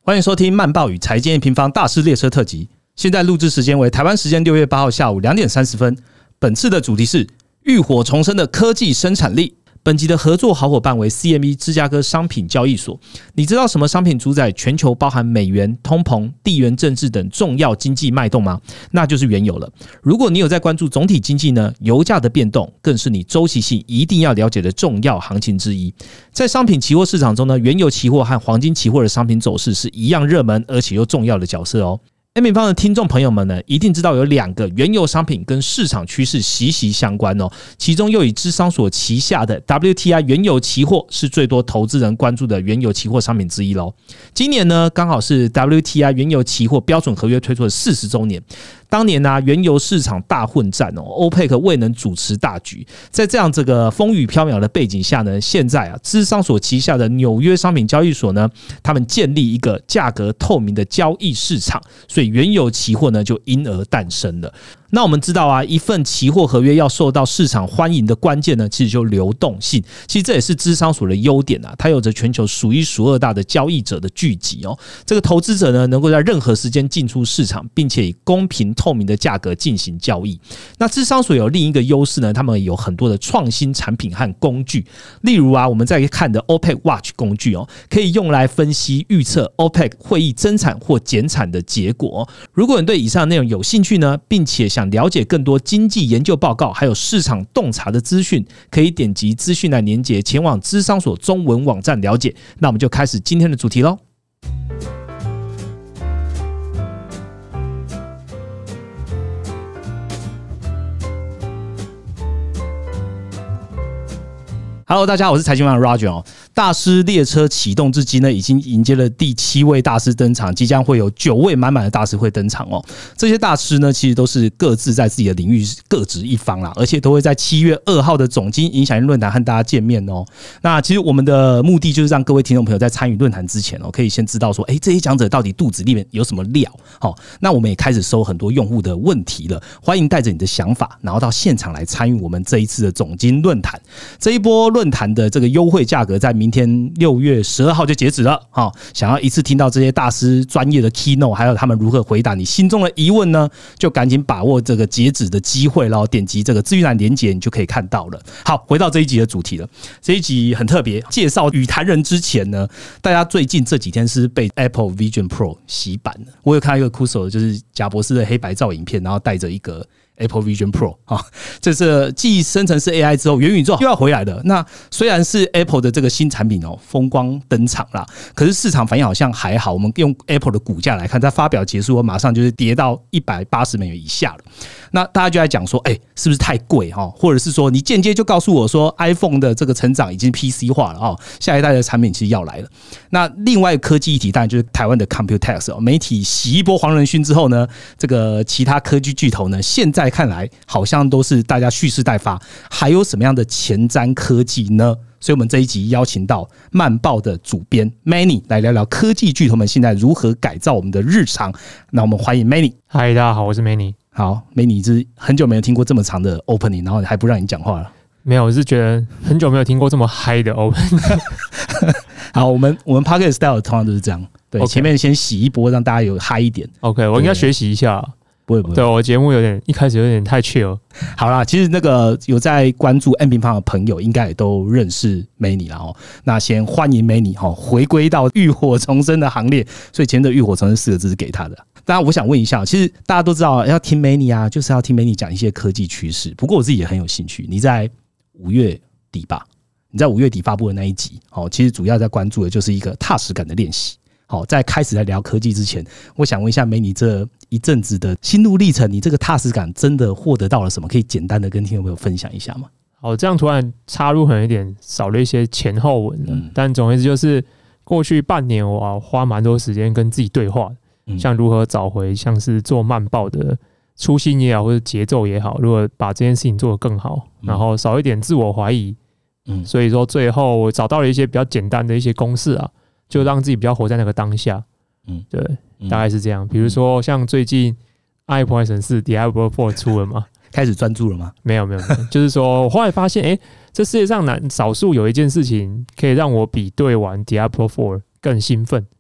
欢迎收听慢报与财经平方大师列车特辑。现在录制时间为台湾时间6月8号下午2点30分。本次的主题是浴火重生的科技生产力。本集的合作好伙伴为 CME 芝加哥商品交易所。你知道什么商品主宰全球包含美元、通膨、地缘政治等重要经济脉动吗？那就是原油了。如果你有在关注总体经济呢，油价的变动更是你周期性一定要了解的重要行情之一。在商品期货市场中呢，原油期货和黄金期货的商品走势是一样热门而且又重要的角色哦。M 平方的听众朋友们呢，一定知道有2个原油商品跟市场趋势息息相关哦。其中又以芝商所旗下的 WTI 原油期货是最多投资人关注的原油期货商品之一咯。今年呢，刚好是 WTI 原油期货标准合约推出的40周年。当年啊，原油市场大混战哦 ，OPEC 未能主持大局。在这样这个风雨飘渺的背景下呢，现在啊，芝商所旗下的纽约商品交易所呢，他们建立一个价格透明的交易市场，所以原油期货呢就因而诞生了。那我们知道啊，一份期货合约要受到市场欢迎的关键呢，其实就流动性。其实这也是芝商所的优点啊，它有着全球数一数二大的交易者的聚集哦。这个投资者呢，能够在任何时间进出市场，并且以公平透明的价格进行交易。那芝商所有另一个优势呢，他们有很多的创新产品和工具。例如啊，我们在看的 OPEC Watch 工具哦，可以用来分析预测 OPEC 会议增产或减产的结果。如果你对以上的内容有兴趣呢，并且想了解更多经济研究报告还有市场洞察的资讯，可以点击资讯栏连结前往芝商所中文网站了解。那我们就开始今天的主题咯。Hello， 大家好，我是财经网 Roger 哦。大师列车启动至今呢，已经迎接了第7位大师登场，即将会有9位满满的大师会登场哦。这些大师呢，其实都是各自在自己的领域各执一方啦，而且都会在7月2号的总经影响力论坛和大家见面哦。那其实我们的目的就是让各位听众朋友在参与论坛之前哦，可以先知道说，这些讲者到底肚子里面有什么料。好，那我们也开始收很多用户的问题了，欢迎带着你的想法，然后到现场来参与我们这一次的总经论坛。这一波论坛的这个优惠价格在明天6月12号就截止了。想要一次听到这些大师专业的 keynote， 还有他们如何回答你心中的疑问呢，就赶紧把握这个截止的机会，然后点击这个资讯栏连结，你就可以看到了。好，回到这一集的主题了。这一集很特别，介绍语坛人之前呢，大家最近这几天是被 Apple Vision Pro 洗版了。我有看到一个酷手，就是贾博士的黑白照影片，然后带着一个Apple Vision Pro 这是继生成式 AI 之后，元宇宙又要回来了。那虽然是 Apple 的这个新产品风光登场啦，可是市场反应好像还好。我们用 Apple 的股价来看，在发表结束后马上就是跌到$180以下了。那大家就在讲说，是不是太贵或者是说你间接就告诉我说 iPhone 的这个成长已经 PC 化了下一代的产品其实要来了。那另外科技议题当然就是台湾的 Computex 媒体洗一波黄仁勋之后呢，这个其他科技巨头呢，现在看来好像都是大家蓄势待发，还有什么样的前瞻科技呢？所以我们这一集邀请到慢报的主编 Manny 来聊聊科技巨头们现在如何改造我们的日常。那我们欢迎 Manny。 嗨，大家好，我是 Manny。 好， Manny 是很久没有听过这么长的 opening， 然后还不让你讲话了。 没有，我是觉得很久没有听过这么嗨的 opening。 好，我们 Podcast style 通常都是这样，对， okay， 前面先洗一波，让大家有嗨一点。 OK， 我应该学习一下。 不会， 对，我节目一开始有点太 chill。 好啦，其实那个有在关注 M 平方的朋友应该也都认识 Manny 啦那先欢迎 Manny 回归到浴火重生的行列，所以前的浴火重生4个字是给他的。当然我想问一下，其实大家都知道要听 Manny 啊，就是要听 Manny 讲一些科技趋势。不过我自己也很有兴趣，你在5月底吧，你在5月底发布的那一集其实主要在关注的就是一个踏实感的练习。好，在开始来聊科技之前，我想问一下Manny这一阵子的心路历程，你这个踏实感真的获得到了什么？可以简单的跟听众朋友分享一下吗？ 好，这样突然插入可能有点少了一些前后文了，但总而言之就是过去半年我花蛮多时间跟自己对话，像如何找回像是做慢报的初心也好，或者节奏也好，如何把这件事情做得更好，然后少一点自我怀疑。所以说最后我找到了一些比较简单的一些公式啊，就让自己比较活在那个当下。对，大概是这样。比如说像最近 iPhone 4 Diablo 4 出了嘛， 开始专注了吗？ 没有，就是说我后来发现，这世界上少数有一件事情可以让我比对完 Diablo 4更兴奋，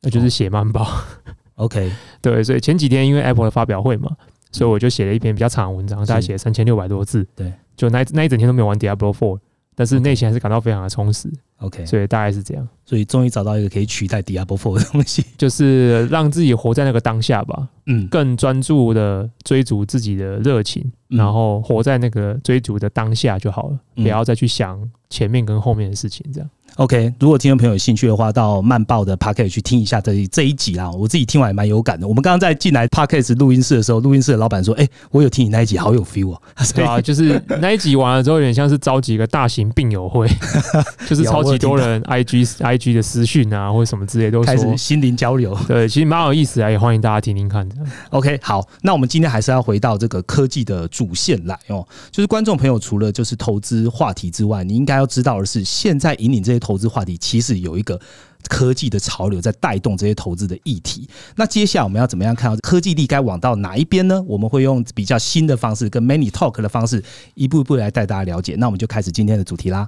那就是写慢报。 OK， 对，所以前几天因为 Apple 的发表会嘛，所以我就写了一篇比较长的文章，大概写3600多字。 对， 就那一整天都没有玩 Diablo 4，但是内心还是感到非常的充实。 OK， 所以大概是这样。 所以终于找到一个可以取代 Diablo 4的东西， 就是让自己活在那个当下吧。更专注的追逐自己的热情，然后活在那个追逐的当下就好了，不要再去想前面跟后面的事情。这样。 OK， 如果听众朋友有兴趣的话，到慢报的 Podcast 去听一下这一集啦。我自己听完也蛮有感的。我们刚刚在进来 Podcast 录音室的时候，录音室的老板说：“我有听你那一集，好有 feel 哦。” 对啊，就是那一集完了之后，有点像是召集一个大型病友会，就是超级多人 IG 的私讯啊，或者什么之类都说开始心灵交流。 对，其实蛮有意思的，也欢迎大家听听看。 OK， 好，那我们今天还是要回到这个科技的主线来哦。就是观众朋友除了就是投资话题之外，你应该要知道的是，现在引领这些投资话题，其实有一个科技的潮流在带动这些投资的议题。那接下来我们要怎么样看到科技力该往到哪一边呢？我们会用比较新的方式，跟 Many Talk 的方式，一步一步来带大家了解。那我们就开始今天的主题啦。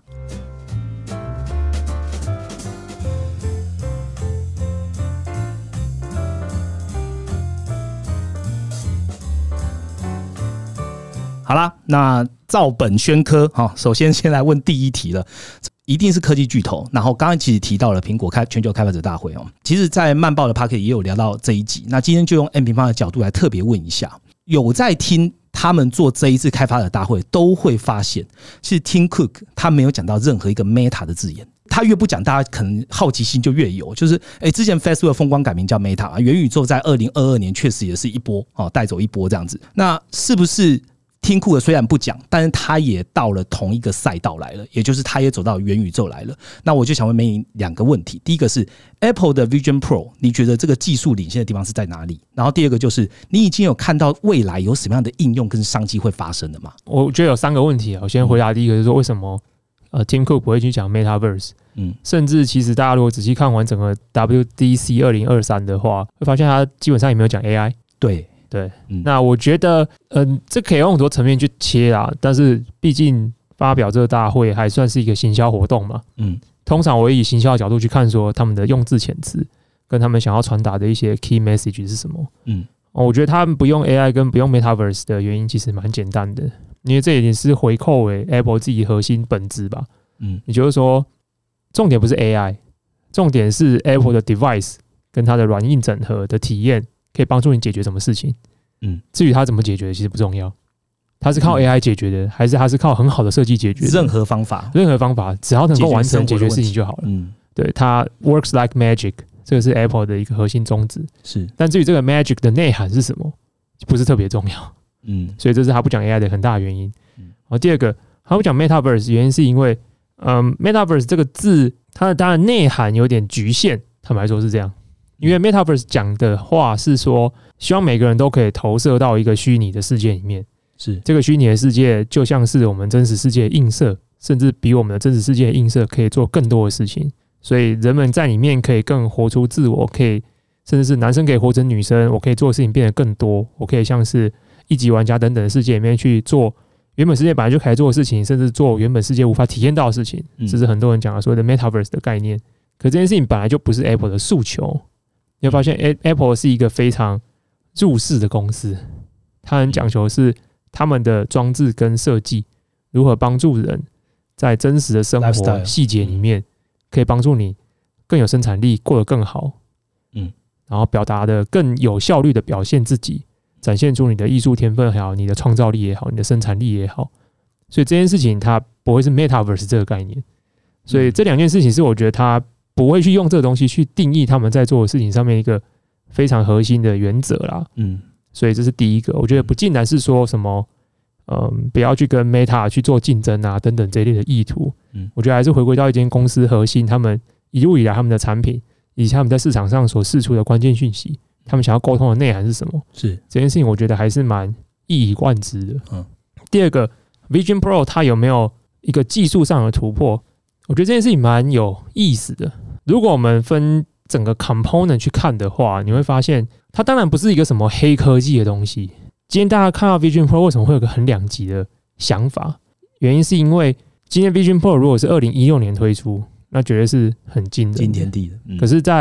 好啦，那照本宣科，首先先来问第一题了。一定是科技巨头，然后刚刚其实提到了苹果全球开发者大会哦，其实在慢报的 Podcast 也有聊到这一集，那今天就用 M 平方的角度来特别问一下，有在听他们做这一次开发者大会都会发现，其实 Tim Cook 他没有讲到任何一个 Meta 的字眼，他越不讲，大家可能好奇心就越有，就是之前 Facebook 风光改名叫 Meta， 元宇宙在2022年确实也是一波带走一波这样子，那是不是Tim Cook虽然不讲，但是他也到了同一个赛道来了，也就是他也走到元宇宙来了。那我就想问美颖两个问题，第一个是 Apple 的 Vision Pro， 你觉得这个技术领先的地方是在哪里？然后第二个就是你已经有看到未来有什么样的应用跟商机会发生的吗？ 我觉得有3个问题，我先回答第一个，就是说为什么Tim Cook 不会去讲 Metaverse，甚至其实大家如果仔细看完整个 WDC 2023的话，会发现他基本上也没有讲 AI。对，那我觉得，这可以用很多层面去切啦，但是毕竟发表这个大会还算是一个行销活动嘛，通常我会以行销的角度去看，说他们的用字遣词跟他们想要传达的一些 key message 是什么。我觉得他们不用 AI 跟不用 Metaverse 的原因其实蛮简单的，因为这也是回扣为 Apple 自己核心本质吧。也就是说，重点不是 AI， 重点是 Apple 的 device 跟它的软硬整合的体验。可以帮助你解决什么事情？至于它怎么解决，其实不重要。它是靠 AI 解决的，还是它是靠很好的设计解决的？任何方法，只要能够完成解决事情就好了。对，它 works like magic， 这个是 Apple 的一个核心宗旨。是，但至于这个 magic 的内涵是什么，不是特别重要。所以这是他不讲 AI 的很大的原因。第二个，他不讲 Metaverse， 原因是因为Metaverse 这个字，它的当然内涵有点局限，坦白说是这样。因为 Metaverse 讲的话是说，希望每个人都可以投射到一个虚拟的世界里面，是这个虚拟的世界就像是我们真实世界的映射，甚至比我们的真实世界的映射可以做更多的事情，所以人们在里面可以更活出自我，可以甚至是男生可以活成女生，我可以做的事情变得更多，我可以像是一级玩家等等的世界里面去做原本世界本来就可以做的事情，甚至做原本世界无法体验到的事情，这是很多人讲的所谓的 Metaverse 的概念。可这件事情本来就不是 Apple 的诉求。你会发现 Apple 是一个非常入世的公司，它很讲求是他们的装置跟设计如何帮助人在真实的生活细节里面可以帮助你更有生产力，过得更好，然后表达的更有效率的表现自己，展现出你的艺术天分也好，你的创造力也好，你的生产力也好。所以这件事情它不会是 Metaverse 这个概念，所以这2件事情是我觉得它不会去用这个东西去定义他们在做的事情上面一个非常核心的原则啦。所以这是第一个，我觉得不尽然是说什么不要去跟 Meta 去做竞争啊等等这一类的意图。我觉得还是回归到一间公司核心，他们一路以来他们的产品以及他们在市场上所释出的关键讯息，他们想要沟通的内涵是什么，是这件事情我觉得还是蛮一以贯之的。第二个 Vision Pro 它有没有一个技术上的突破，我觉得这件事情蛮有意思的。如果我们分整个 component 去看的话，你会发现它当然不是一个什么黑科技的东西。今天大家看到 Vision Pro 为什么会有个很两极的想法？原因是因为今天 Vision Pro 如果是2016年推出，那绝对是很惊人的惊天地的。可是在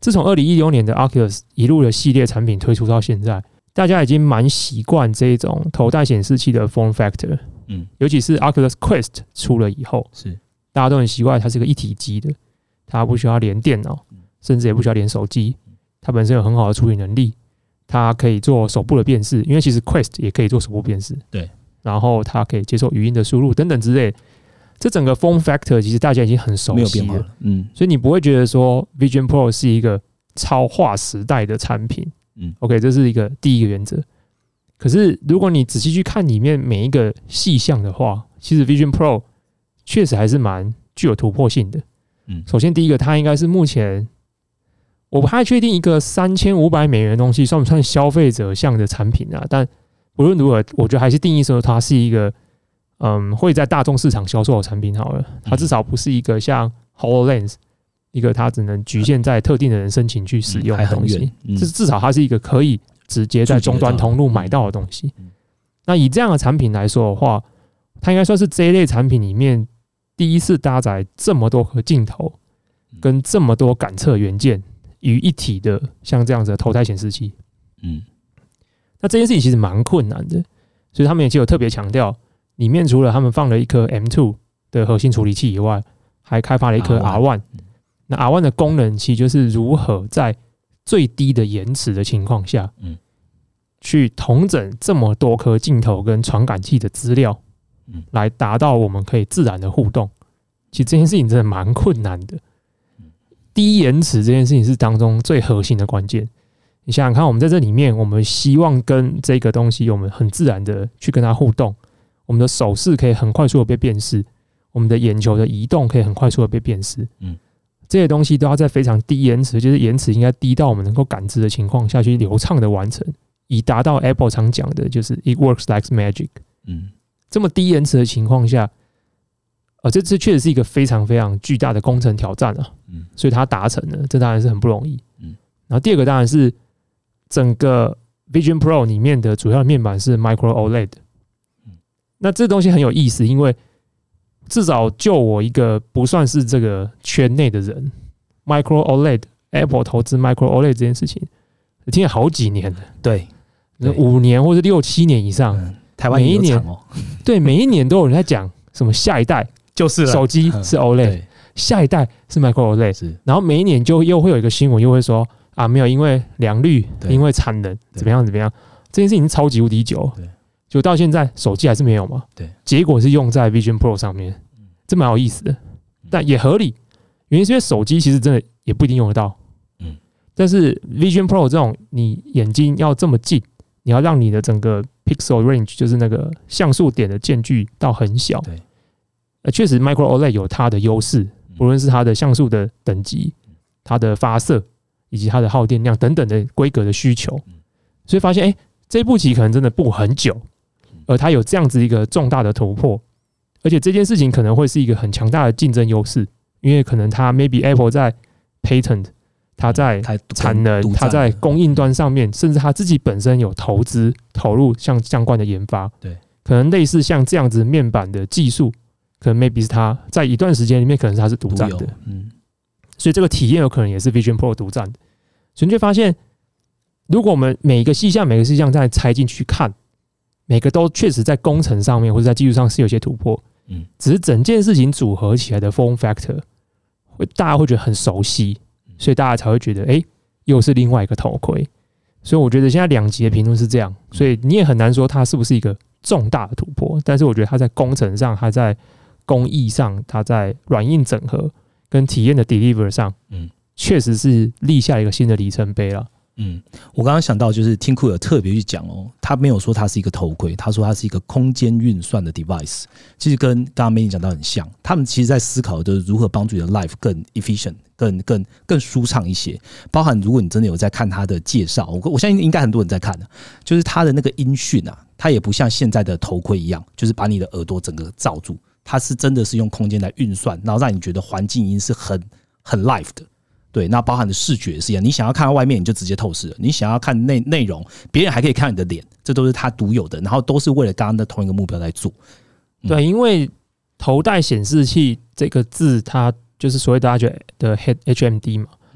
自从2016年的 Oculus 一路的系列产品推出到现在，大家已经蛮习惯这种头戴显示器的 form factor。尤其是 Oculus Quest 出了以后， 是大家都很习惯它是个一体机的，它不需要连电脑，甚至也不需要连手机，它本身有很好的处理能力，它可以做手部的辨识，因为其实 Quest 也可以做手部辨识， 对， 然后它可以接受语音的输入等等之类。这整个 form factor 其实大家已经很熟悉了， 没有变化了， 所以你不会觉得说 Vision Pro 是一个超划时代的产品，OK， 这是一个第一个原则。可是如果你仔细去看里面每一个细项的话，其实 Vision Pro 确实还是蛮具有突破性的。首先第一个，它应该是目前我不太确定一个$3500的东西算不算消费者向的产品啊？但无论如何，我觉得还是定义说它是一个会在大众市场销售的产品好了。它至少不是一个像 HoloLens 一个它只能局限在特定的人申请去使用的东西，至少它是一个可以直接在终端通路买到的东西。那以这样的产品来说的话，它应该算是这一类产品里面第一次搭载这么多颗镜头跟这么多感测元件于一体的像这样子的头戴显示器。那这件事情其实蛮困难的，所以他们也就有特别强调，里面除了他们放了一颗 M2 的核心处理器以外，还开发了一颗 R1。那 R1 的功能其实就是如何在最低的延迟的情况下，去统整这么多颗镜头跟传感器的资料，来达到我们可以自然的互动。其实这件事情真的蛮困难的。低延迟这件事情是当中最核心的关键。你想想看，我们在这里面，我们希望跟这个东西，我们很自然的去跟它互动，我们的手势可以很快速的被辨识，我们的眼球的移动可以很快速的被辨识。这些东西都要在非常低延迟，就是延迟应该低到我们能够感知的情况下去流畅的完成，以达到 Apple 常讲的就是 It works like magic。这么低延迟的情况下，这确实是一个非常非常巨大的工程挑战啊。所以它达成了，这当然是很不容易。然后第二个当然是整个 Vision Pro 里面的主要的面板是 Micro OLED。那这东西很有意思，因为至少就我一个不算是这个圈内的人 ，Micro OLED Apple 投资 Micro OLED 这件事情，听了好几年了， 对 ，5年或者6、7年以上， 台湾也有厂哦， 对，每一年都有人在讲什么下一代就是手机是 OLED，下一代是 Micro OLED， 然后每一年就又会有一个新闻，又会说啊，没有，因为良率，因为产能怎么样怎么样，这件事情超级无敌久，就到现在手机还是没有嘛，结果是用在 Vision Pro 上面，这蛮有意思的，但也合理，原因是因为手机其实真的也不一定用得到，但是 Vision Pro 这种你眼睛要这么近，你要让你的整个 pixel range 就是那个像素点的间距到很小，确实 Micro OLED 有它的优势，不论是它的像素的等级、它的发色以及它的耗电量等等的规格的需求，所以发现这一步棋可能真的步很久，而它有这样子一个重大的突破，而且这件事情可能会是一个很强大的竞争优势，因为可能它 maybe Apple 在 patent， 它在产能，它在供应端上面，甚至它自己本身有投入像相关的研发，可能类似像这样子面板的技术，可能 maybe 是它在一段时间里面可能是它是独占的，所以这个体验有可能也是 Vision Pro 独占的，所以你就发现，如果我们每一个细项再拆进去看，每个都确实在工程上面或者在技术上是有些突破，只是整件事情组合起来的 form factor， 大家会觉得很熟悉，所以大家才会觉得又是另外一个头盔。所以我觉得现在2极的评论是这样，所以你也很难说它是不是一个重大的突破，但是我觉得它在工程上，它在工艺上，它在软硬整合跟体验的 deliver 上，确实是立下一个新的里程碑了。 我刚刚想到就是Tim Cook有特别去讲他没有说它是一个头盔，他说它是一个空间运算的 device， 其实跟刚刚Manny讲到很像，他们其实在思考的就是如何帮助你的 life 更 efficient， 更舒畅一些。包含如果你真的有在看他的介绍，我相信应该很多人在看的，就是他的那个音讯啊，它也不像现在的头盔一样，就是把你的耳朵整个罩住，它是真的是用空间来运算，然后让你觉得环境音是很 live 的。对，那包含的视觉也是一样，你想要看到外面你就直接透视了，你想要看内容，别人还可以看你的脸，这都是他独有的，然后都是为了刚刚的同一个目标在做。 对，因为头戴显示器这个字，它就是所谓大家觉得的 HMD 嘛，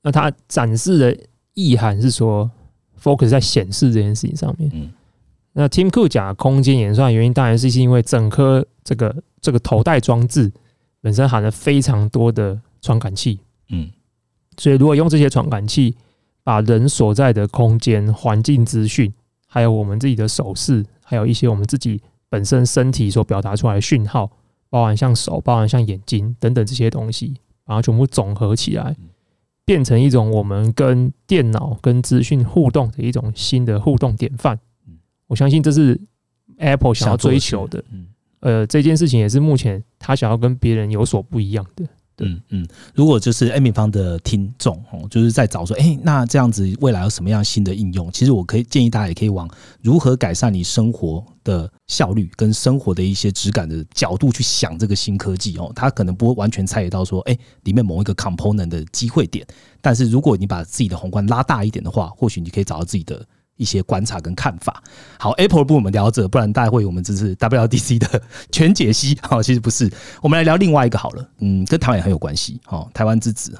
那它展示的意涵是说 focus 在显示这件事情上面。那 Tim Cook 讲的空间演算的原因，当然是因为整颗这个头戴装置本身含了非常多的传感器。所以如果用这些传感器把人所在的空间、环境资讯，还有我们自己的手势，还有一些我们自己本身身体所表达出来的讯号，包含像手、包含像眼睛等等这些东西，然后全部总合起来，变成一种我们跟电脑、跟资讯互动的一种新的互动典范。我相信这是 Apple 想要追求的。这件事情也是目前他想要跟别人有所不一样的。 如果就是 A 平方的听众就是在找说，那这样子未来有什么样新的应用？其实我可以建议大家也可以往如何改善你生活的效率跟生活的一些质感的角度去想这个新科技它可能不会完全猜得到说，里面某一个 component 的机会点，但是如果你把自己的宏观拉大一点的话，或许你可以找到自己的一些观察跟看法。好 ，Apple 部我们聊到这，不然大家会我们这是 WWDC 的全解析。其实不是，我们来聊另外一个好了，跟台湾也很有关系。台湾之子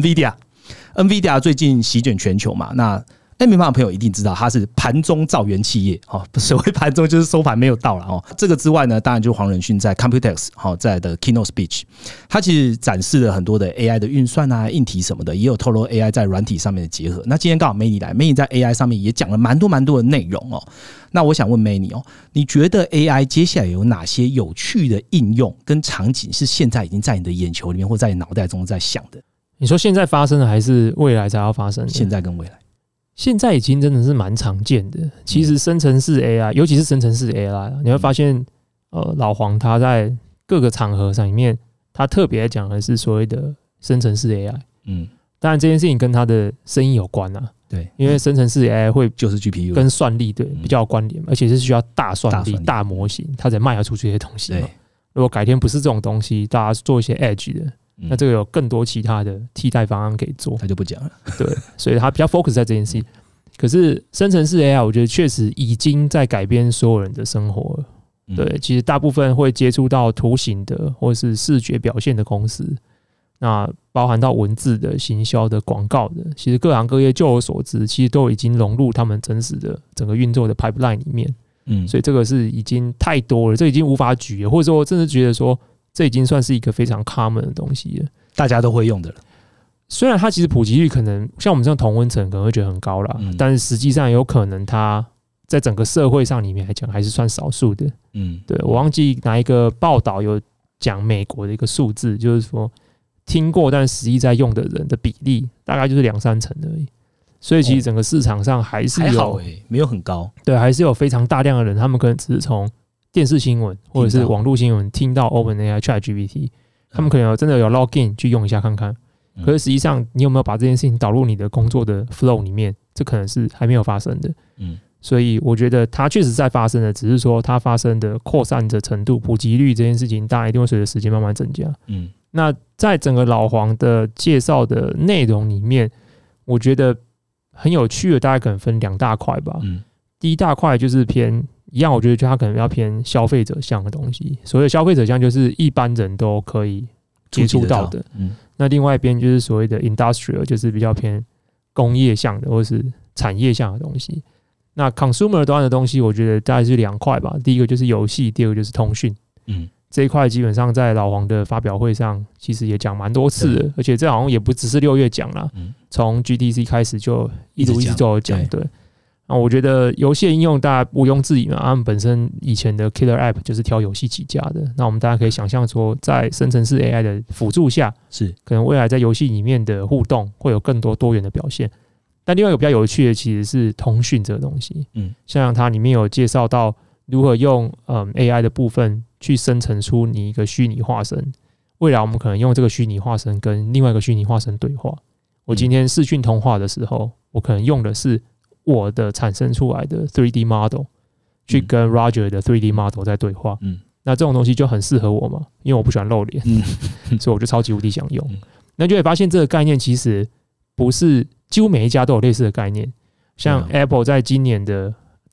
NVIDIA 最近席卷全球嘛，那 A 平方的朋友一定知道，它是盘中造元企业。所谓盘中就是收盘没有到了。这个之外呢，当然就是黄仁勋在 Computex 在的 Keynote Speech， 他其实展示了很多的 AI 的运算啊、硬体什么的，也有透露 AI 在软体上面的结合。那今天刚好 Manny 来 ，Manny 在 AI 上面也讲了蛮多的内容那我想问 Manny 你觉得 AI 接下来有哪些有趣的应用跟场景是现在已经在你的眼球里面或在你脑袋中在想的？ 你说现在发生的还是未来才要发生的？ 现在跟未来。 现在已经真的是蛮常见的。其实生成式 AI， 尤其是生成式 AI， 你会发现，老黄他在各个场合上里面，他特别讲的是所谓的生成式 AI。当然这件事情跟他的生意有关啊。对，因为生成式 AI 会就是 GPU 跟算力比较有关联，而且是需要大算力、大模型，它才卖得出这些东西嘛。如果改天不是这种东西，大家做一些 Edge 的。那这个有更多其他的替代方案可以做， 他就不讲了。 对，所以他比较 focus 在这件事情。可是生成式 AI， 我觉得确实已经在改变所有人的生活了。对，其实大部分会接触到图形的或是视觉表现的公司，那包含到文字的、行销的、广告的，其实各行各业就我所知，其实都已经融入他们真实的整个运作的 pipeline 里面。所以这个是已经太多了，这已经无法举了，或者说我真的觉得说。这已经算是一个非常 common 的东西了， 大家都会用的了。 虽然它其实普及率可能像我们这种同温层可能会觉得很高啦，但是实际上有可能它在整个社会上里面来讲还是算少数的。对，我忘记哪一个报道有讲美国的一个数字，就是说听过但实际在用的人的比例大概就是2-3成而已。所以其实整个市场上还是有没有很高， 对，还是有非常大量的人，他们可能只是从电视新闻或者是网络新闻听到 OpenAI ChatGPT， 他们可能真的有 login 去用一下看看。可是实际上，你有没有把这件事情导入你的工作的 flow 里面？这可能是还没有发生的。所以我觉得它确实在发生的，只是说它发生的扩散的程度、普及率这件事情，当然一定会随着时间慢慢增加。那在整个老黄的介绍的内容里面，我觉得很有趣的，大概可能分2大块吧。第一大块就是偏。一样，我觉得它可能要偏消费者向的东西。所谓消费者向，就是一般人都可以接触到的。那另外一边就是所谓的 industrial， 就是比较偏工业向的或是产业向的东西。那 consumer 端的东西，我觉得大概是2块吧。第一个就是游戏，第二个就是通讯。这一块基本上在老黄的发表会上，其实也讲蛮多次的，而且这好像也不只是6月讲啦，从 GDC 开始就一直都有讲。对。那我觉得游戏的应用大家毋庸置疑嘛，他们本身以前的 Killer App 就是挑游戏起家的。那我们大家可以想象说，在生成式 AI 的辅助下，是可能未来在游戏里面的互动会有更多多元的表现。但另外一个比较有趣的其实是通讯这个东西，像它里面有介绍到如何用AI 的部分去生成出你一个虚拟化身。未来我们可能用这个虚拟化身跟另外一个虚拟化身对话。我今天视讯通话的时候，我可能用的是我的产生出来的 3D model 去跟 Roger 的 3D model 在对话。那这种东西就很适合我嘛，因为我不喜欢露脸，所以我就超级无敌想用。那就会发现这个概念其实不是几乎每一家都有类似的概念，像 Apple 在今年的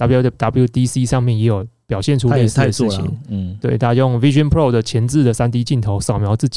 WWDC 上面也有表现出类似的事情。对，他用 Vision Pro 的前置的 3D 镜头扫描自己，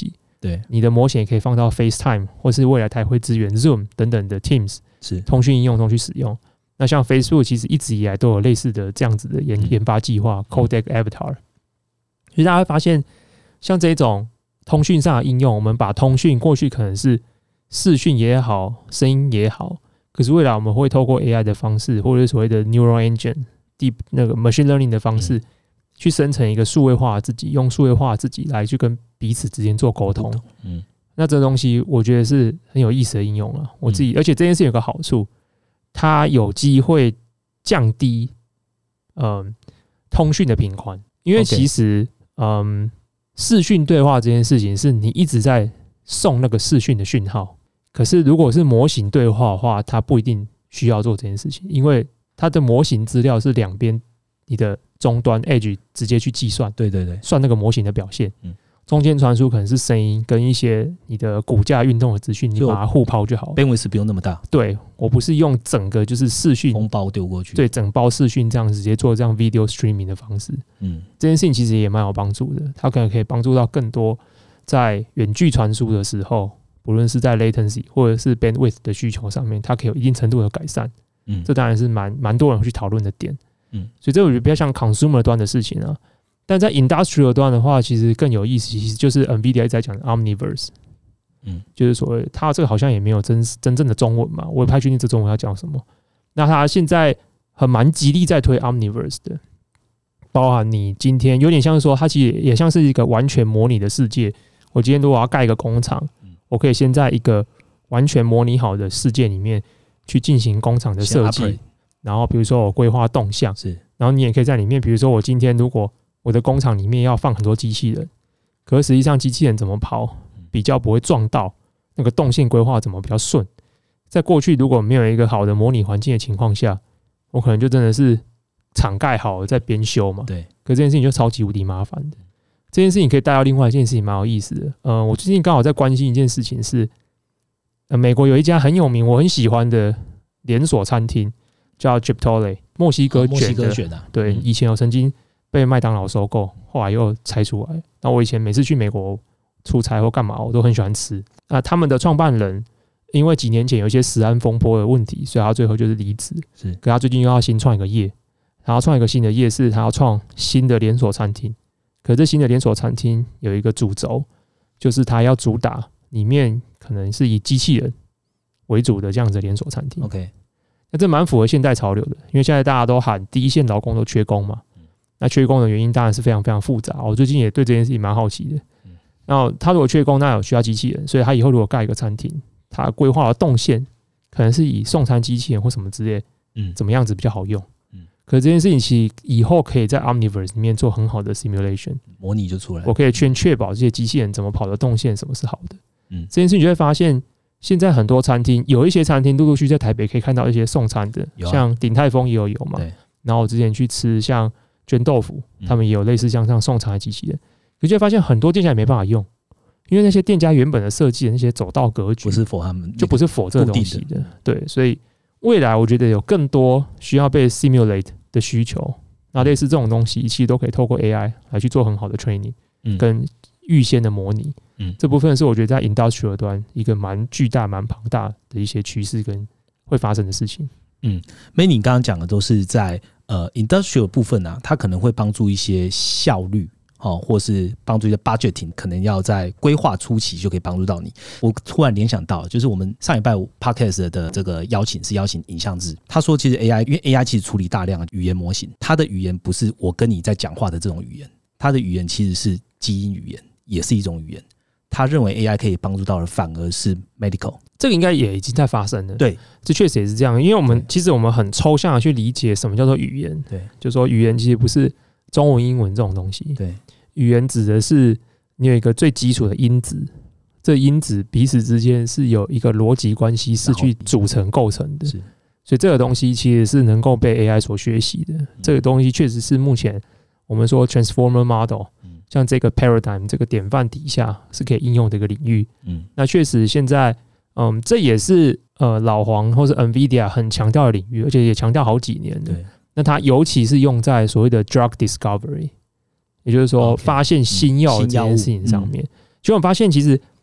对， 你的模型也可以放到 FaceTime， 或是未来它也会支援 Zoom 等等的 Teams 是通讯应用中去使用。那像 Facebook 其实一直以来都有类似的这样子的研发计划 ，Codec Avatar。所以大家会发现，像这种通讯上的应用，我们把通讯过去可能是视讯也好，声音也好，可是未来我们会透过 AI 的方式，或者是所谓的 Neural Engine、Deep 那个 Machine Learning 的方式，去生成一个数位化的自己，用数位化的自己来去跟彼此之间做沟通。那这东西我觉得是很有意思的应用了。我自己，而且这件事有个好处，它有机会降低通讯的频宽，因为其实视讯对话这件事情是你一直在送那个视讯的讯号，可是如果是模型对话的话，它不一定需要做这件事情，因为它的模型资料是两边你的终端 Edge 直接去计算， 对对对， 算那个模型的表现。中间传输可能是声音跟一些你的骨架运动的资讯，你把它互抛就好 ，bandwidth 不用那么大。 对，我不是用整个就是视讯封包丢过去， 对，整包视讯这样直接做这样 video streaming 的方式。这件事情其实也蛮有帮助的，它可能可以帮助到更多在远距传输的时候，不论是在 latency 或者是 bandwidth 的需求上面，它可以有一定程度的改善。这当然是蛮多人会去讨论的点。所以这我觉得比较像 consumer 端的事情啊。但在 industrial 端的话，其实更有意思，其实就是 NVIDIA 一直在讲的 Omniverse，就是所谓它这个好像也没有真正的中文嘛，我也不太确定这中文要讲什么。那它现在蛮极力在推 Omniverse 的，包含你今天有点像是说，它其实也像是一个完全模拟的世界。我今天如果要盖一个工厂，我可以先在一个完全模拟好的世界里面去进行工厂的设计，然后比如说我规划动向，然后你也可以在里面，比如说我今天如果我的工厂里面要放很多机器人，可是实际上机器人怎么跑比较不会撞到，那个动线规划怎么比较顺。在过去如果没有一个好的模拟环境的情况下，我可能就真的是厂盖好了在边修嘛。 对， 可这件事情就超级无敌麻烦的。这件事情可以带到另外一件事情蛮有意思的。我最近刚好在关心一件事情是，美国有一家很有名我很喜欢的连锁餐厅叫 Chipotle， 墨西哥卷的。对，以前有曾经被麦当劳收购，后来又拆出来。那我以前每次去美国出差或干嘛，我都很喜欢吃。那他们的创办人因为几年前有一些食安风波的问题，所以他最后就是离职。可他最近又要新创一个业，他要创一个新的业，是他要创新的连锁餐厅。可是这新的连锁餐厅有一个主轴，就是他要主打里面可能是以机器人为主的这样子的连锁餐厅。 OK， 那这蛮符合现代潮流的，因为现在大家都喊第一线劳工都缺工嘛。那缺工的原因当然是非常非常复杂，我最近也对这件事情蛮好奇的。然后他如果缺工，那有需要机器人，所以他以后如果盖一个餐厅，他规划的动线可能是以送餐机器人或什么之类，怎么样子比较好用。可是这件事情其实以后可以在 Omniverse 里面做很好的 simulation 模拟就出来了， 我可以确保这些机器人怎么跑的动线什么是好的。这件事情你就会发现，现在很多餐厅有一些餐厅陆陆续在台北可以看到一些送餐的，像鼎泰丰也有嘛。然后我之前去吃像卷豆腐，他们也有类似像这样送餐的机器人，可就会发现很多店家也没办法用，因为那些店家原本的设计的那些走道格局不是否他们就不是否这个东西的。对，所以未来我觉得有更多需要被 simulate 的需求，那类似这种东西其实都可以透过 AI 来去做很好的 training 跟预先的模拟。这部分是我觉得在 industrial 端一个蛮巨大蛮庞大的一些趋势跟会发生的事情。 Manny 你刚刚讲的都是在industrial 部分啊，它可能会帮助一些效率或是帮助一些 budgeting， 可能要在规划初期就可以帮助到你。我突然联想到，就是我们上礼拜podcast 的这个邀请影像志，他说其实 AI， 因为 AI 其实处理大量的语言模型，它的语言不是我跟你在讲话的这种语言，它的语言其实是基因语言，也是一种语言。他认为 AI 可以帮助到的反而是 medical， 这个应该也已经在发生了。 对， 这确实也是这样，因为我们其实我们很抽象的去理解什么叫做语言。 对， 就是说语言其实不是中文、英文这种东西。 对， 语言指的是你有一个最基础的因子，这因子彼此之间是有一个逻辑关系是去组成构成的。所以这个东西其实是能够被 AI 所学习的。这个东西确实是目前我们说 transformer model。像这个 paradigm 这个典范底下是可以应用的一个领域。那确实现在这也是老黄或是 NVIDIA 很强调的领域，而且也强调好几年了。那它尤其是用在所谓的 drug discovery， 也就是说发现新药这件事情上面。就我们发现其实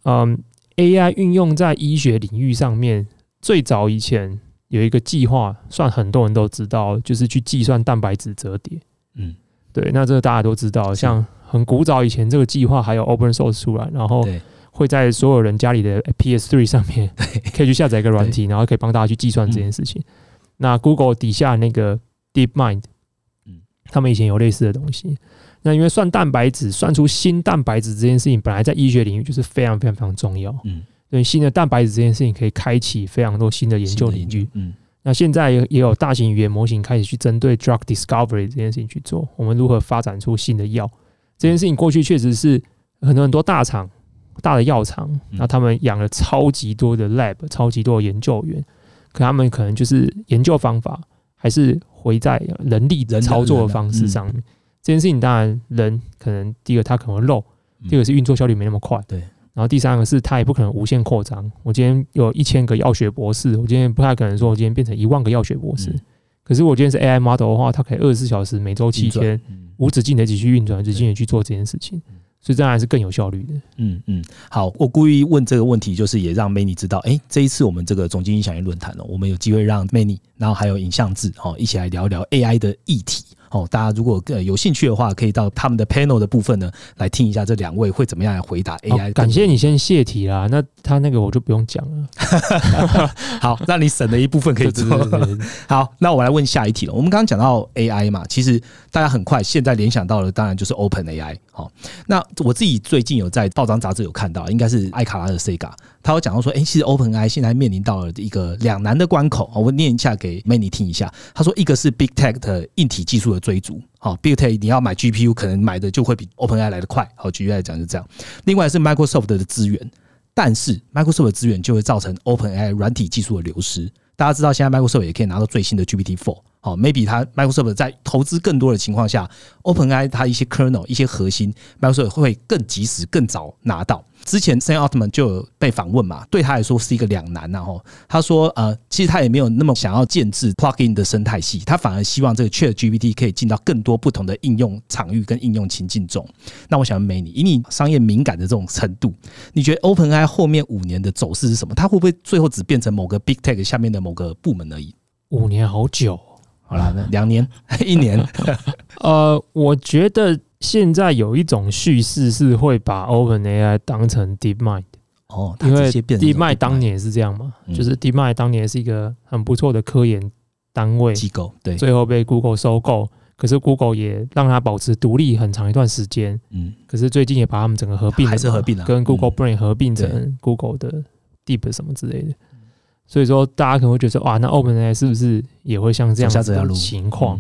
AI 运用在医学领域上面，最早以前有一个计划，算很多人都知道，就是去计算蛋白质折叠。对，那这个大家都知道，像很古早以前这个计划还有 open source 出来，然后会在所有人家里的 PS3 上面可以去下载一个软体，然后可以帮大家去计算这件事情。那 Google 底下那个 DeepMind，他们以前有类似的东西。那因为算蛋白质、算出新蛋白质这件事情，本来在医学领域就是非常非常非常重要。对，新的蛋白质这件事情可以开启非常多新的研究领域。那现在也有大型语言模型开始去针对 drug discovery 这件事情去做，我们如何发展出新的药这件事情，过去确实是很多大厂、大的药厂，那他们养了超级多的 lab、超级多的研究员，可他们可能就是研究方法还是回在人力的操作的方式上面。这件事情当然人可能第一个他可能会漏，第二个是运作效率没那么快，对。然后第三个是他也不可能无限扩张。我今天有1000个药学博士，我今天不太可能说我今天变成10000个药学博士。可是我今天是 AI model 的话，它可以24小时每周7天无止境的一起去运转，无止境的去做这件事情。所以这当然是更有效率的。 好，我故意问这个问题，就是也让 Manny 知道，这一次我们这个总经理响应论坛我们有机会让 Manny， 然后还有尹相志一起来聊一聊 AI 的议题。大家如果有兴趣的话，可以到他们的 panel 的部分呢，来听一下这2位会怎么样来回答 AI。 感谢你先泄题啦，那他那个我就不用讲了。 好，让你省了一部分可以做。好，那我来问下一题了。我们刚刚讲到 AI 嘛，其实大家很快现在联想到的当然就是 OpenAI。那我自己最近有在报章杂志有看到，应该是艾卡拉的 Sega， 他有讲到说，其实 OpenAI 现在面临到了一个两难的关口。我念一下给 Manny 听一下。他说，一个是 Big Tech 的硬体技术的追逐，Big Tech 你要买 GPU 可能买的就会比 OpenAI 来得快。举例来讲是这样。另外是 Microsoft 的资源，但是 Microsoft 的资源就会造成 OpenAI 软体技术的流失。大家知道现在 Microsoft 也可以拿到最新的 GPT-4。maybe 它 Microsoft 在投资更多的情况下 ，OpenAI 它一些 kernel 一些核心 ，Microsoft 会更及时、更早拿到。之前 Sam Altman 就有被访问嘛，对他来说是一个两难他说其实他也没有那么想要建制 plugin 的生态系，他反而希望这个 ChatGPT 可以进到更多不同的应用场域跟应用情境中。那我想问 Manny， 以你商业敏感的这种程度，你觉得 OpenAI 后面5年的走势是什么？它会不会最后只变成某个 Big Tech 下面的某个部门而已 ？5年好久。 好啦，2年、1年。 我觉得现在有一种叙事是会把 OpenAI 当成 DeepMind。因为 DeepMind 当年也是这样嘛，就是 DeepMind 当年是一个很不错的科研单位机构，对， 最后被 Google 收购，可是 Google 也让它保持独立很长一段时间。可是最近也把他们整个合并了，还是合并了，跟 Google Brain 合并成 Google 的 Deep 什么之类的。所以说，大家可能会觉得哇，那 OpenAI 是不是也会像这样子的情况？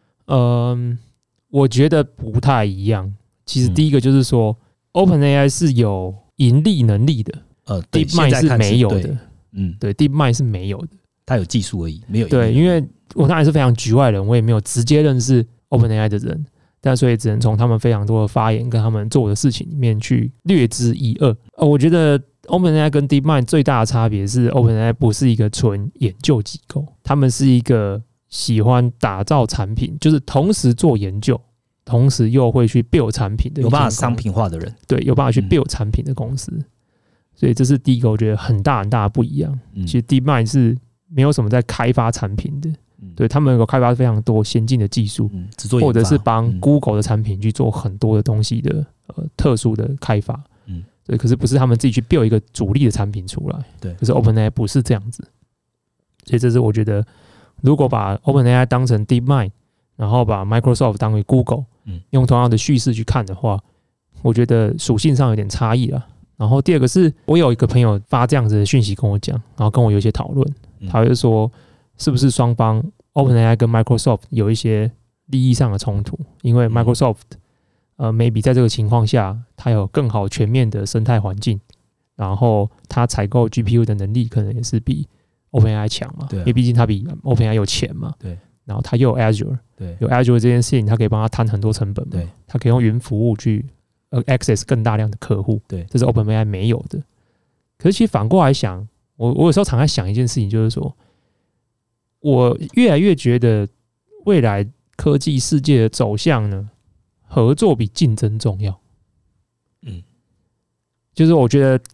我觉得不太一样。其实第一个就是说，OpenAI 是有盈利能力的，DeepMind 是没有的。对 ，DeepMind 是没有的， 它有技术而已，没有。 对，因为我当然是非常局外人，我也没有直接认识 OpenAI 的人，但所以只能从他们非常多的发言跟他们做的事情里面去略知一二。我觉得OpenAI 跟 DeepMind 最大的差别是 ，OpenAI 不是一个纯研究机构，他们是一个喜欢打造产品，就是同时做研究，同时又会去 build 产品的， 有办法商品化的人， 对，有办法去 build 产品的公司。所以这是第一个，我觉得很大很大的不一样。其实 DeepMind 是没有什么在开发产品的，对，他们有开发非常多先进的技术，或者是帮 Google 的产品去做很多的东西的特殊的开发。对，可是不是他们自己去 build 一个主力的产品出来。对，可是 OpenAI 不是这样子，所以这是我觉得，如果把 OpenAI 当成 DeepMind， 然后把 Microsoft 当为 Google，用同样的叙事去看的话，我觉得属性上有点差异啦。然后第二个是我有一个朋友发这样子的讯息跟我讲，然后跟我有一些讨论，他就说是不是双方 OpenAI 跟 Microsoft 有一些利益上的冲突，因为 Microsoft maybe 在这个情况下，它有更好全面的生态环境，然后它采购 GPU 的能力可能也是比 OpenAI 强嘛，因为毕竟它比 OpenAI 有钱嘛，对，然后它又有 Azure， 对，有 Azure 这件事情，它可以帮它摊很多成本嘛，对，它可以用云服务去access 更大量的客户，对，这是 OpenAI 没有的。可是其实反过来想，我有时候常在想一件事情，就是说，我越来越觉得未来科技世界的走向呢，合作比竞争重要。就是我觉得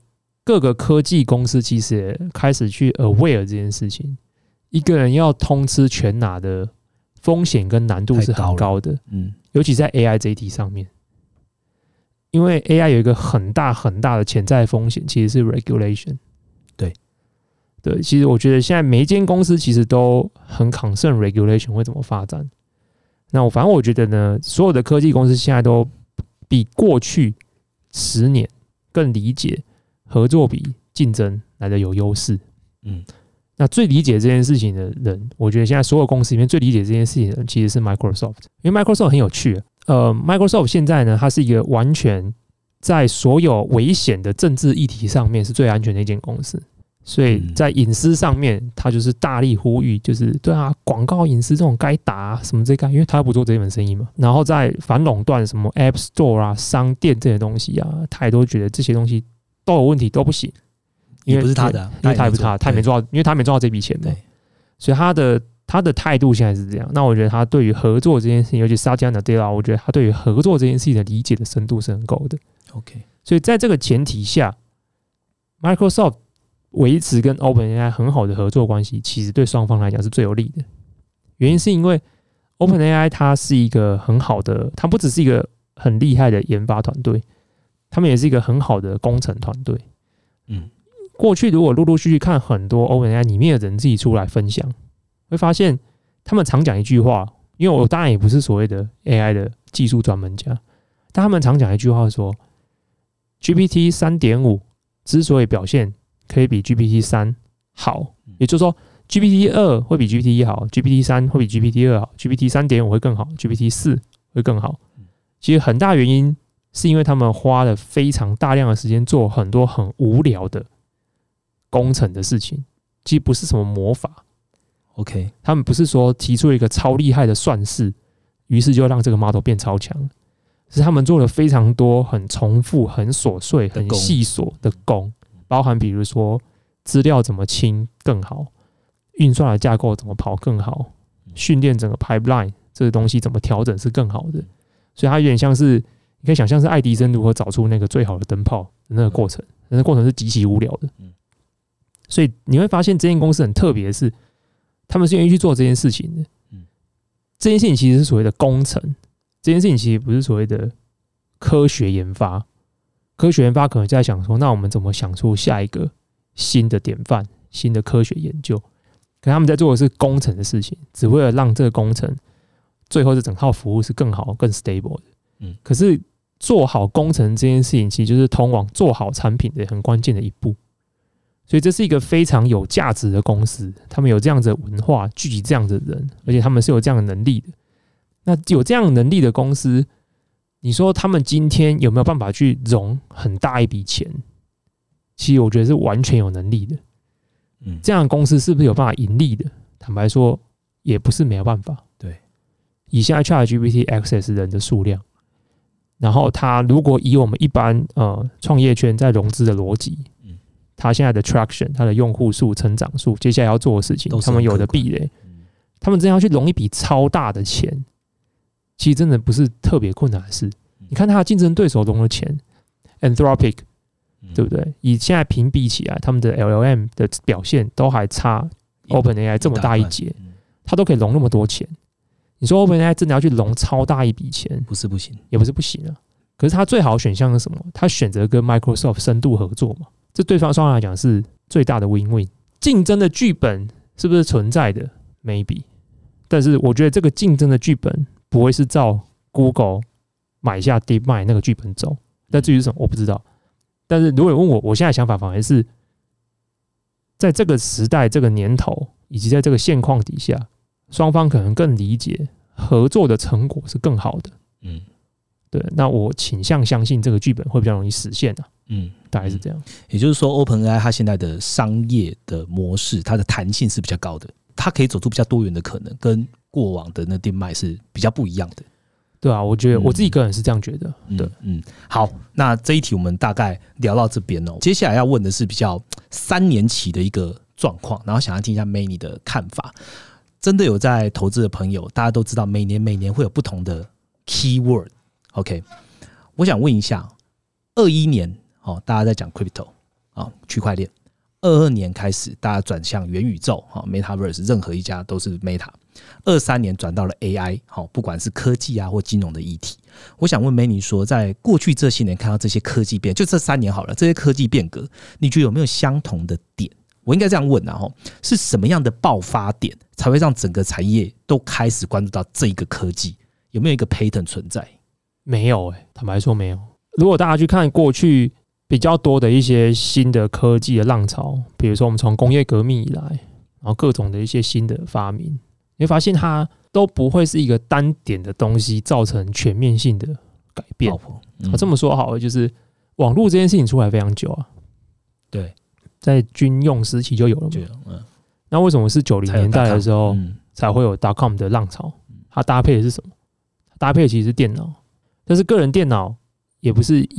各个科技公司其实也开始去 aware 这件事情，一个人要通吃全拿的风险跟难度是很高的，尤其在 AI 这一题上面，因为 AI 有一个很大很大的潜在风险，其实是 regulation。对，其实我觉得现在每一间公司其实都很 concern regulation 会怎么发展。那反正我觉得呢，所有的科技公司现在都比过去10年更理解合作比竞争来的有优势。那最理解这件事情的人，我觉得现在所有公司里面最理解这件事情的人其实是 Microsoft， 因为 Microsoft 很有趣。Microsoft 现在呢，它是一个完全在所有危险的政治议题上面是最安全的一间公司。所以在隐私上面，他就是大力呼吁，就是对啊，广告隐私这种该打什么这个，因为他不做这门生意嘛。然后在反垄断什么 App Store 啊、商店这些东西啊，他也都觉得这些东西都有问题，都不行。 也不是他的， 因为他也不是他也没赚到，因为他没赚到这笔钱嘛。所以他的态度现在是这样。那我觉得他对于合作这件事情，尤其沙加纳德拉，我觉得他对于合作这件事情的理解的深度是很够的。 OK， 所以在这个前提下 ，Microsoft维持跟 OpenAI 很好的合作关系，其实对双方来讲是最有利的。原因是因为 OpenAI 它是一个很好的，它不只是一个很厉害的研发团队，他们也是一个很好的工程团队。过去如果陆陆续续看很多 OpenAI 里面的人自己出来分享，会发现他们常讲一句话，因为我当然也不是所谓的 AI 的技术专门家，但他们常讲一句话说 GPT 3.5 之所以表现可以比 GPT 3好，也就是说 GPT 2会比 GPT 1好， GPT 3会比 GPT 2好， GPT 3.5 会更好， GPT 4会更好。其实很大原因是因为他们花了非常大量的时间做很多很无聊的工程的事情，其实不是什么魔法。 OK， 他们不是说提出了一个超厉害的算式，于是就让这个 model 变超强，是他们做了非常多很重复、很琐碎、很细琐的工，包含比如说资料怎么清更好，运算的架构怎么跑更好，训练整个 pipeline 这个东西怎么调整是更好的。所以它有点像是，你可以想象是爱迪生如何找出那个最好的灯泡的那个过程，那个过程是极其无聊的。所以你会发现这间公司很特别的是，他们是愿意去做这件事情的。这件事情其实是所谓的工程，这件事情其实不是所谓的科学研发。科学研发可能在想说，那我们怎么想出下一个新的典范、新的科学研究？可他们在做的是工程的事情，只为了让这个工程最后这整套服务是更好、更 stable 的。可是做好工程这件事情，其实就是通往做好产品的很关键的一步。所以这是一个非常有价值的公司，他们有这样子的文化，聚集这样的人，而且他们是有这样的能力的。那有这样的能力的公司，你说他们今天有没有办法去融很大一笔钱？其实我觉得是完全有能力的。这样的公司是不是有办法盈利的？坦白说，也不是没有办法。 对， 以现在 ChatGPT access 人的数量，然后他如果以我们一般创业圈在融资的逻辑，他现在的 traction， 他的用户数、成长数，接下来要做的事情，他们有的壁垒，他们真的要去融一笔超大的钱，其实真的不是特别困难的事。你看他的竞争对手融了钱 ，Anthropic， 对不对？以现在评比起来，他们的 LLM 的表现都还差 OpenAI 这么大一截，他都可以融那么多钱。你说 OpenAI 真的要去融超大一笔钱， 不是不行， 也不是不行啊。可是他最好的选项是什么？他选择跟 Microsoft 深度合作嘛。这对方双方来讲是最大的 win-win。竞争的剧本是不是存在的 ？Maybe， 但是我觉得这个竞争的剧本不会是照 Google 买下 DeepMind 那个剧本走。但至于是什么，我不知道。但是如果你问我，我现在想法反而是，在这个时代、这个年头以及在这个现况底下，双方可能更理解合作的成果是更好的。对，那我倾向相信这个剧本会比较容易实现啊。大概是这样。 也就是说 ，OpenAI 它现在的商业的模式，它的弹性是比较高的，它可以走出比较多元的可能，跟过往的那DeepMind是比较不一样的。 对啊，我觉得我自己个人是这样觉得。对， 好，那这一题我们大概聊到这边哦。接下来要问的是比较3年期的一个状况，然后想要听一下 May 的看法。真的有在投资的朋友，大家都知道每年会有不同的 keyword。OK， 我想问一下，21年大家在讲 crypto， 区块链。22年开始，大家转向元宇宙，Metaverse， 任何一家都是 Meta。23年转到了 AI， 不管是科技啊或金融的议题。我想问梅尼说，在过去这些年看到这些科技变，就这3年好了，这些科技变革，你觉得有没有相同的点？我应该这样问啊，是什么样的爆发点才会让整个产业都开始关注到这一个科技？有没有一个 pattern 存在？ 没有坦白说没有。如果大家去看过去比较多的一些新的科技的浪潮，比如说我们从工业革命以来，然后各种的一些新的发明，你会发现它都不会是一个单点的东西造成全面性的改变。这么说好了，就是网络这件事情出来非常久啊， 对， 在军用时期就有了嘛。那为什么是90年代的时候才会有 .com 的浪潮？它搭配的是什么？搭配的其实是电脑，但是个人电脑也不是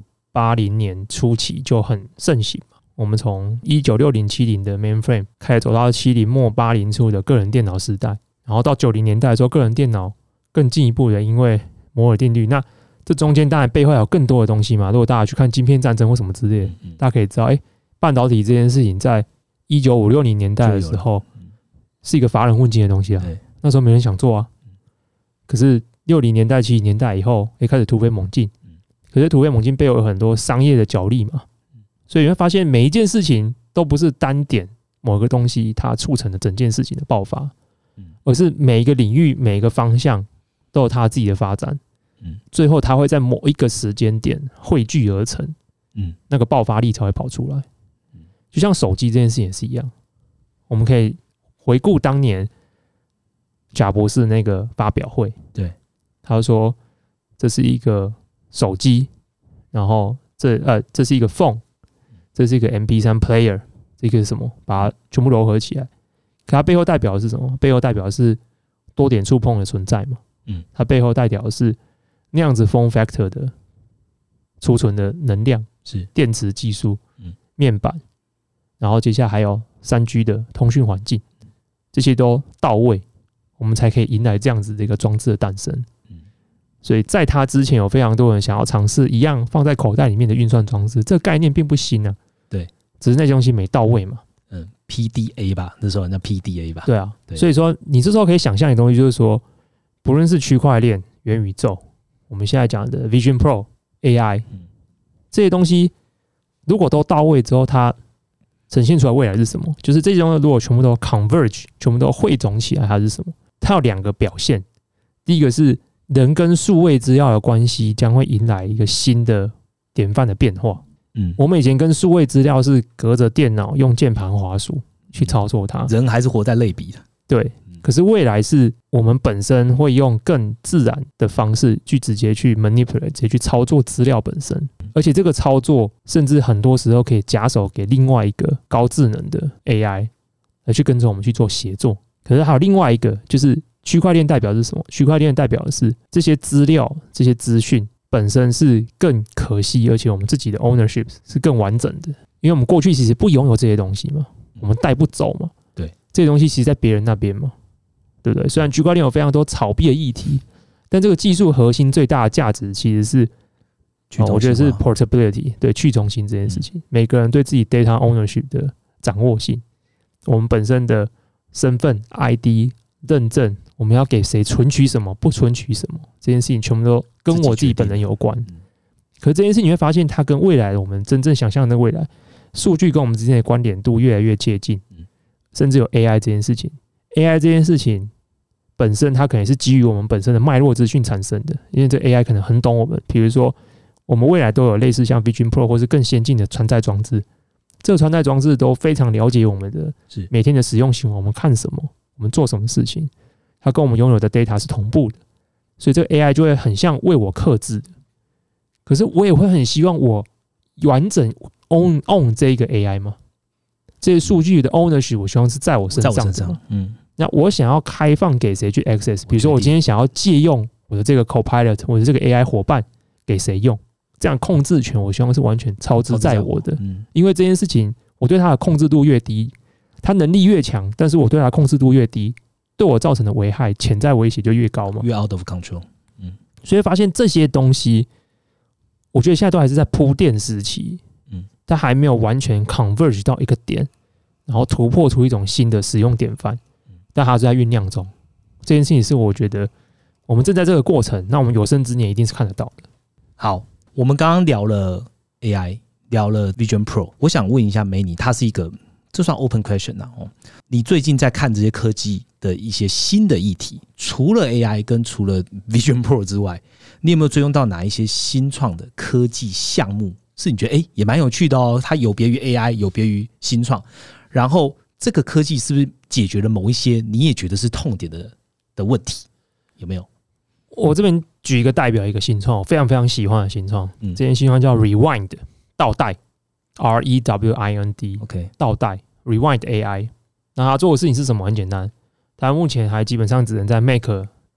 1980年初期就很盛行嘛。我们从1960、70的 mainframe 开始走到70末80初的个人电脑时代，然后到90年代的时候，个人电脑更进一步的因为摩尔定律。那这中间当然背后有更多的东西嘛。如果大家去看晶片战争或什么之类的，大家可以知道，半导体这件事情在1950、60年代的时候是一个乏人问津的东西啊。那时候没人想做啊。可是60年代、70年代以后，开始突飞猛进。可是突飞猛进背后有很多商业的角力嘛，所以你会发现每一件事情都不是单点某个东西它促成了整件事情的爆发，而是每一个领域、每一个方向都有它自己的发展。最后它会在某一个时间点汇聚而成，那个爆发力才会跑出来。就像手机这件事情也是一样，我们可以回顾当年贾博士那个发表会， 对， 他说这是一个手机，然后这是一个 phone， 这是一个 MP3 player， 这个是什么？把它全部糅合起来。可它背后代表的是什么？背后代表的是多点触碰的存在嘛。它背后代表的是那样子 form factor 的储存的能量，是电池技术，面板，然后接下来还有3G 的通讯环境，这些都到位，我们才可以迎来这样子的一个装置的诞生。所以在它之前有非常多人想要尝试一样放在口袋里面的运算装置，这个概念并不新啊， 对， 只是那些东西没到位嘛。 PDA 吧，那时候那 PDA 吧， 对啊，所以说你这时候可以想象的东西就是说，不论是区块链、元宇宙，我们现在讲的 Vision Pro、AI 这些东西，如果都到位之后，它呈现出来未来是什么？就是这些东西如果全部都 converge， 全部都汇总起来，它是什么？它有2个表现，第一个是人跟数位资料的关系将会迎来一个新的典范的变化。我们以前跟数位资料是隔着电脑用键盘滑鼠去操作它， 人还是活在类比的。 对，可是未来是我们本身会用更自然的方式去直接去 manipulate， 直接去操作资料本身，而且这个操作甚至很多时候可以假手给另外一个高智能的 AI 来去跟着我们去做协作。可是还有另外一个，就是区块链代表是什么？区块链代表的是这些资料、这些资讯本身是更可惜，而且我们自己的 ownership 是更完整的，因为我们过去其实不拥有这些东西嘛，我们带不走嘛。 对， 这些东西其实在别人那边嘛，对不对？虽然区块链有非常多炒币的议题，但这个技术核心最大的价值其实是，我觉得是 portability， 对，去中心这件事情，每个人对自己 data ownership 的掌握性，我们本身的身份 ID 认证，我们要给谁存取什么，不存取什么，这件事情全部都跟我自己本人有关。可是这件事情你会发现，它跟未来我们真正想象的未来，数据跟我们之间的关联度越来越接近，甚至有 AI 这件事情。AI 这件事情本身，它可能是基于我们本身的脉络资讯产生的，因为这 AI 可能很懂我们。比如说，我们未来都有类似像 Vision Pro 或是更先进的穿戴装置，这个穿戴装置都非常了解我们的每天的使用行为，我们看什么，我们做什么事情，它跟我们拥有的 data 是同步的，所以这个 AI 就会很像为我客制的。可是我也会很希望我完整 own 这一个 AI 嘛，这些数据的 ownership 我希望是在我身上的嘛。那我想要开放给谁去 access？ 比如说我今天想要借用我的这个 Copilot， 我的这个 AI 伙伴给谁用，这样控制权我希望是完全操之在我的。因为这件事情我对它的控制度越低，它能力越强，但是我对它的控制度越低，对我造成的危害、潜在威胁就越高嘛， 越 out of control。 所以发现这些东西，我觉得现在都还是在铺垫时期。 它还没有完全 converge 到一个点，然后突破出一种新的使用典范，但它是在酝酿中。这件事情是我觉得我们正在这个过程，那我们有生之年一定是看得到的。 好，我们刚刚聊了 AI， 聊了 Vision Pro， 我想问一下美妮，它是一个这算 open question 啊，你最近在看这些科技的一些新的议题，除了 AI 跟除了 Vision Pro 之外，你有没有追踪到哪一些新创的科技项目是你觉得也蛮有趣的哦？它有别于 AI， 有别于新创，然后这个科技是不是解决了某一些你也觉得是痛点的问题？有没有？ 我这边举一个代表一个新创，我非常非常喜欢的新创，这件新创叫 Rewind 倒带 ，REWIND， OK， 倒带 Rewind AI。那它做的事情是什么？很简单，它目前还基本上只能在 Mac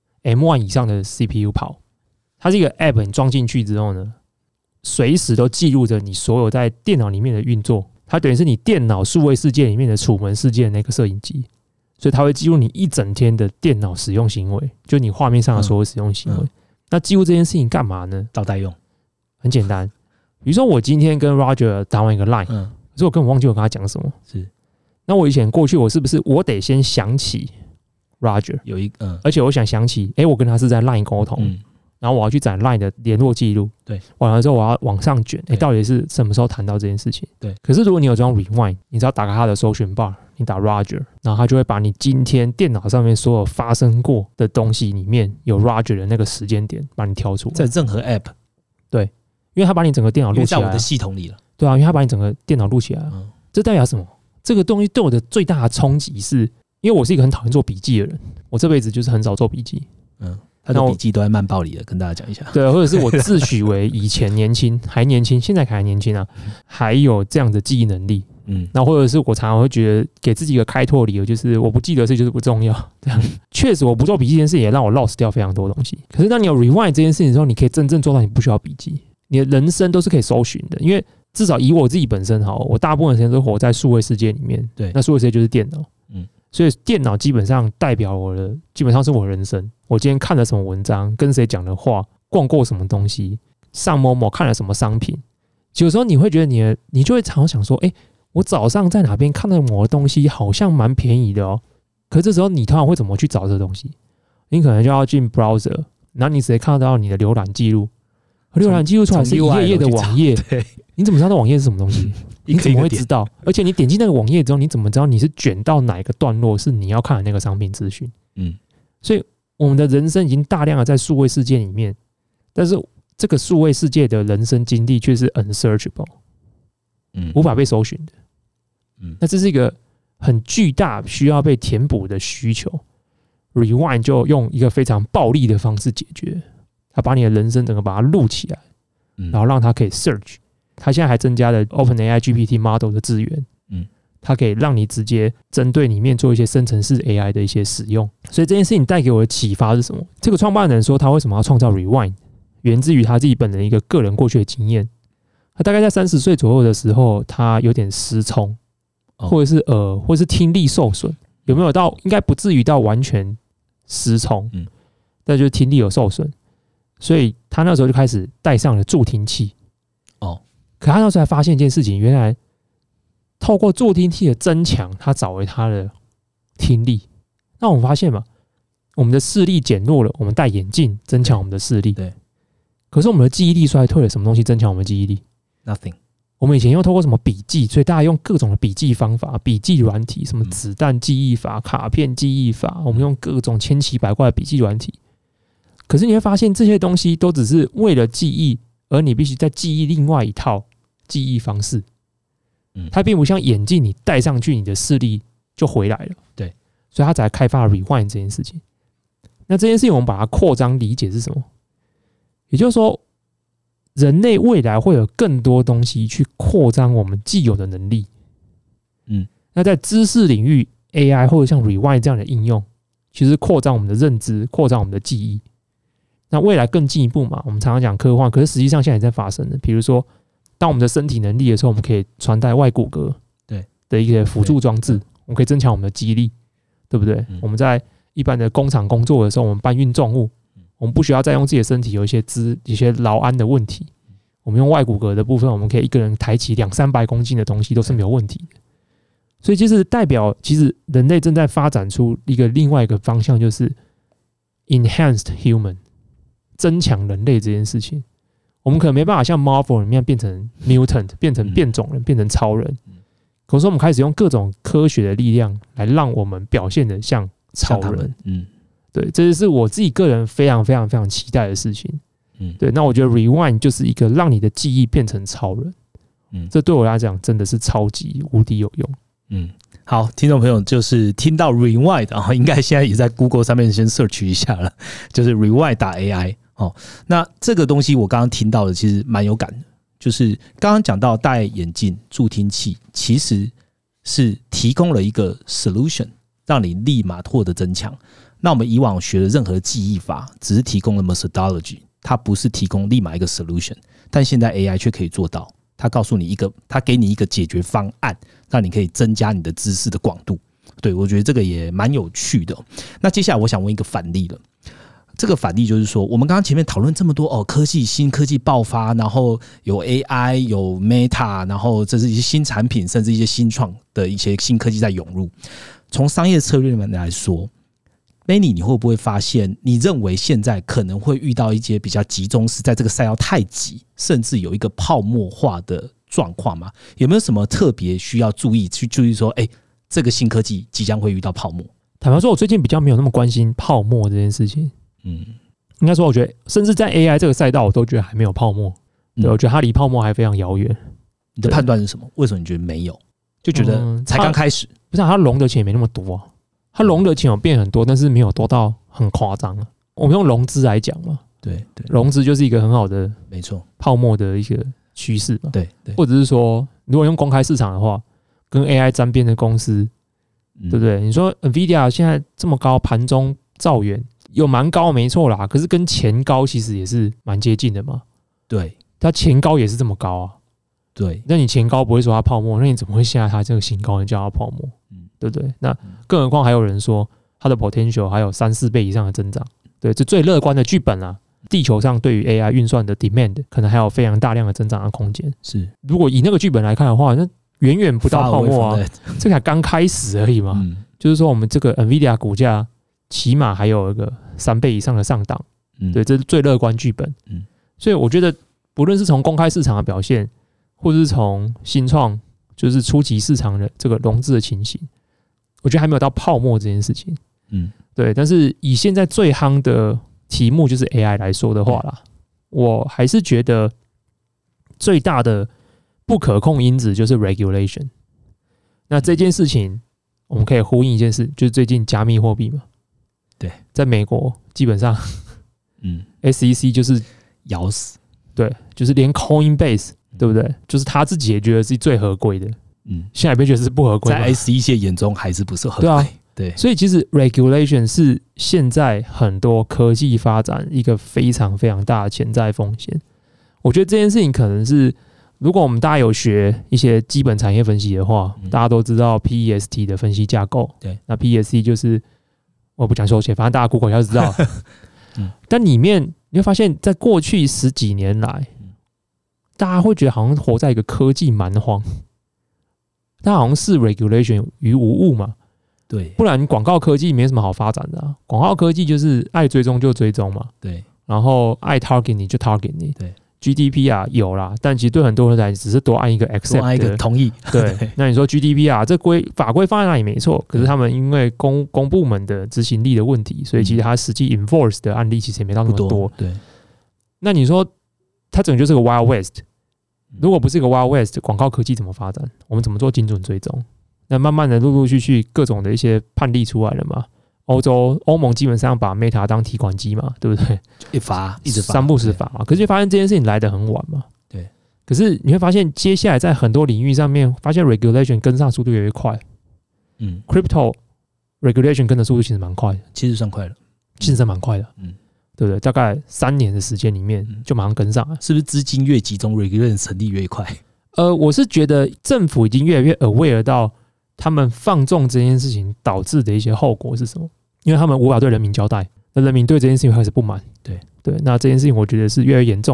M1 以上的 CPU 跑。它是一个 App， 你装进去之后呢，随时都记录着你所有在电脑里面的运作。它等于是你电脑数位世界里面的楚门世界的那个摄影机。所以它会记录你一整天的电脑使用行为，就你画面上的所有使用行为。那记录这件事情干嘛呢？ 倒带用， 很简单。比如说我今天跟 Roger 打完一个 Line，可是我根本忘记我跟他讲什么。 是。 那我以前过去我是不是我得先想起 Roger 有一而且我想起，我跟他是在 Line 沟通。然后我要去载 LINE 的联络记录， 对， 完了之后我要往上卷，到底是什么时候谈到这件事情？ 对。 可是如果你有装 Rewind， 你只要打开他的搜寻 bar， 你打 Roger， 然后他就会把你今天电脑上面所有发生过的东西里面有 Roger 的那个时间点，把你挑出来。 在任何 App， 对，因为他把你整个电脑录起来， 在我的系统里了。 对啊，因为他把你整个电脑录起来了。这代表什么？这个东西对我的最大的冲击是，因为我是一个很讨厌做笔记的人，我这辈子就是很少做笔记。 他的笔记都在慢报里了，跟大家讲一下。 对，或者是我自诩为以前年轻，还年轻，现在还年轻啊，还有这样的记忆能力。那或者是我常常会觉得给自己一个开拓理由，就是我不记得事就是不重要。这样确实我不做笔记这件事也让我 lost 掉非常多东西。可是当你有 rewind 这件事情的时候，你可以真正做到你不需要笔记，你的人生都是可以搜寻的。因为至少以我自己本身好，我大部分时间都活在数位世界里面。 对， 那数位世界就是电脑。所以电脑基本上代表我的，基本上是我的人生。我今天看了什么文章，跟谁讲的话，逛过什么东西，上某某看了什么商品。有时候你会觉得你就会常常想说，我早上在哪边看到某个东西，好像蛮便宜的哦。可是这时候你通常会怎么去找这个东西？你可能就要进 browser， 然后你直接看到你的浏览记录，浏览记录出来是一页页的网页。你怎么知道那网页是什么东西？你怎么会知道？而且你点进那个网页之后，你怎么知道你是卷到哪一个段落是你要看的那个商品资讯？所以我们的人生已经大量的在数位世界里面，但是这个数位世界的人生经历却是 unsearchable，无法被搜寻的。那这是一个很巨大需要被填补的需求。Rewind 就用一个非常暴力的方式解决，他把你的人生整个把它录起来，然后让它可以 search。它现在还增加了 OpenAI GPT model 的资源，它可以让你直接针对里面做一些生成式 AI 的一些使用。所以这件事情带给我的启发是什么？这个创办人说他为什么要创造 Rewind， 源自于他自己本人一个个人过去的经验。他大概在30岁左右的时候，他有点失聪，或者是听力受损，有没有到？应该不至于到完全失聪，但就是听力有受损，所以他那时候就开始戴上了助听器。可他那时候才发现一件事情，原来透过助听器的增强，他找回他的听力。那我们发现嘛，我们的视力减弱了，我们戴眼镜增强我们的视力。 对。 可是我们的记忆力衰退了，什么东西增强我们的记忆力 ？Nothing。 我们以前用透过什么笔记，所以大家用各种的笔记方法、笔记软体，什么子弹记忆法、卡片记忆法，我们用各种千奇百怪的笔记软体。可是你会发现，这些东西都只是为了记忆，而你必须再记忆另外一套记忆方式。它并不像眼镜，你戴上去，你的视力就回来了。 对， 所以他才开发了 Rewind 这件事情。那这件事情我们把它扩张理解是什么？也就是说，人类未来会有更多东西去扩张我们既有的能力。那在知识领域 ，AI 或者像 Rewind 这样的应用，其实扩张我们的认知，扩张我们的记忆。那未来更进一步嘛，我们常常讲科幻，可是实际上现在也在发生的。比如说，当我们的身体能力的时候，我们可以穿戴外骨骼的一些辅助装置，我们可以增强我们的肌力，对不对？我们在一般的工厂工作的时候，我们搬运重物，我们不需要再用自己的身体有一些劳安的问题， 我们用外骨骼的部分，我们可以一个人抬起200-300公斤的东西都是没有问题的。所以其实代表，其实人类正在发展出另外一个方向，就是 enhanced human， 增强人类这件事情。我们可能没办法像 Marvel 里面变成 mutant， 变成变种人，变成超人。可是我们开始用各种科学的力量来让我们表现得像超人。对，这是我自己个人非常非常非常期待的事情。对，那我觉得 Rewind 就是一个让你的记忆变成超人。这对我来讲真的是超级无敌有用。 好，听众朋友就是听到 Rewind， 然后应该现在也在 Google 上面先 search 一下了，就是 Rewind.ai。那这个东西我刚刚听到的其实蛮有感的，就是刚刚讲到戴眼镜、助听器，其实是提供了一个 solution， 让你立马获得增强。那我们以往学的任何记忆法，只是提供了 methodology， 它不是提供立马一个 solution， 但现在 AI 却可以做到。他告诉你他给你一个解决方案，让你可以增加你的知识的广度。对，我觉得这个也蛮有趣的。那接下来我想问一个反例了。这个反例就是说，我们刚刚前面讨论这么多新科技爆发，然后有 AI， 有 Meta， 然后这是一些新产品，甚至一些新创的一些新科技在涌入。从商业策略来说，Benny， 你会不会发现，你认为现在可能会遇到一些比较集中式，在这个赛道太急，甚至有一个泡沫化的状况吗？有没有什么特别需要注意说，这个新科技即将会遇到泡沫？ 坦白说，我最近比较没有那么关心泡沫这件事情。应该说，我觉得甚至在 AI 这个赛道，我都觉得还没有泡沫。对，我觉得它离泡沫还非常遥远。 你的判断是什么？为什么你觉得没有？就觉得才刚开始？ 不是，它融的钱也没那么多啊。它融的钱有变很多，但是没有多到很夸张啊。我们用融资来讲嘛， 对， 融资就是一个很好的， 没错， 泡沫的一个趋势嘛。 对， 或者是说，如果用公开市场的话，跟 AI 沾边的公司，对不对？你说 NVIDIA 现在这么高，盘中兆元有蛮高，没错啦。可是跟前高其实也是蛮接近的嘛。 对， 它前高也是这么高啊。 对， 那你前高不会说它泡沫，那你怎么会现在它这个新高你叫它泡沫？对不对？那更何况还有人说它的 potential 还有3-4倍以上的增长。对，这最乐观的剧本啦。地球上对于 AI 运算的 demand 可能还有非常大量的增长的空间。是，如果以那个剧本来看的话，那远远不到泡沫啊，这才刚开始而已嘛。就是说，我们这个 NVIDIA 股价起码还有一个3倍以上的上档。对，这是最乐观剧本。所以我觉得，不论是从公开市场的表现，或者是从新创，就是初级市场的这个融资的情形，我觉得还没有到泡沫这件事情。对。但是以现在最夯的题目就是 AI 来说的话啦，我还是觉得最大的不可控因子就是 regulation。那这件事情我们可以呼应一件事，就是最近加密货币嘛。对，在美国基本上SEC 就是咬死。对，就是连 Coinbase 对不对？就是他自己也觉得是最合规的。现在被觉得是不合规， 在 SEC 眼中还是不是合规。 对啊。对，所以其实 regulation 是现在很多科技发展一个非常非常大的潜在风险。我觉得这件事情可能是，如果我们大家有学一些基本产业分析的话，大家都知道 PEST 的分析架构。对，那 PEST 就是我不讲手写，反正大家 Google 一下就知道。但里面你会发现，在过去10几年来，大家会觉得好像活在一个科技蛮荒，大家好像视 regulation 于无物嘛。对，不然广告科技没什么好发展的啊。广告科技就是爱追踪就追踪嘛。对，然后爱 target 你就 target 你。对 ，GDPR 有啦，但其实对很多人来只是多按一个 accept， 多按一个同意。 对，那你说 GDPR 这法规放在那里没错，可是他们因为公部门的执行力的问题，所以其实它实际 enforce 的案例其实也没到那么多。对，那你说它整个就是个 Wild West， 如果不是一个 Wild West， 广告科技怎么发展？我们怎么做精准追踪？那慢慢的陆陆续续各种的一些判例出来了嘛。欧盟基本上把 Meta 当提款机嘛，对不对？一直罚3不10罚嘛。可是发现这件事情来得很晚嘛。对。可是你会发现，接下来在很多领域上面，发现 regulation 跟上速度越来越快。Crypto regulation 跟的速度其实蛮快的， 其实算快了， 其实蛮快的。对不对？大概3年的时间里面就马上跟上了。 是不是资金越集中 regulation 成立越快？ 我是觉得政府已经越来越 aware 到他们放纵这件事情导致的一些后果是什么？因为他们无法对人民交代，那人民对这件事情开始不满。对，那这件事情我觉得是越来越严重的。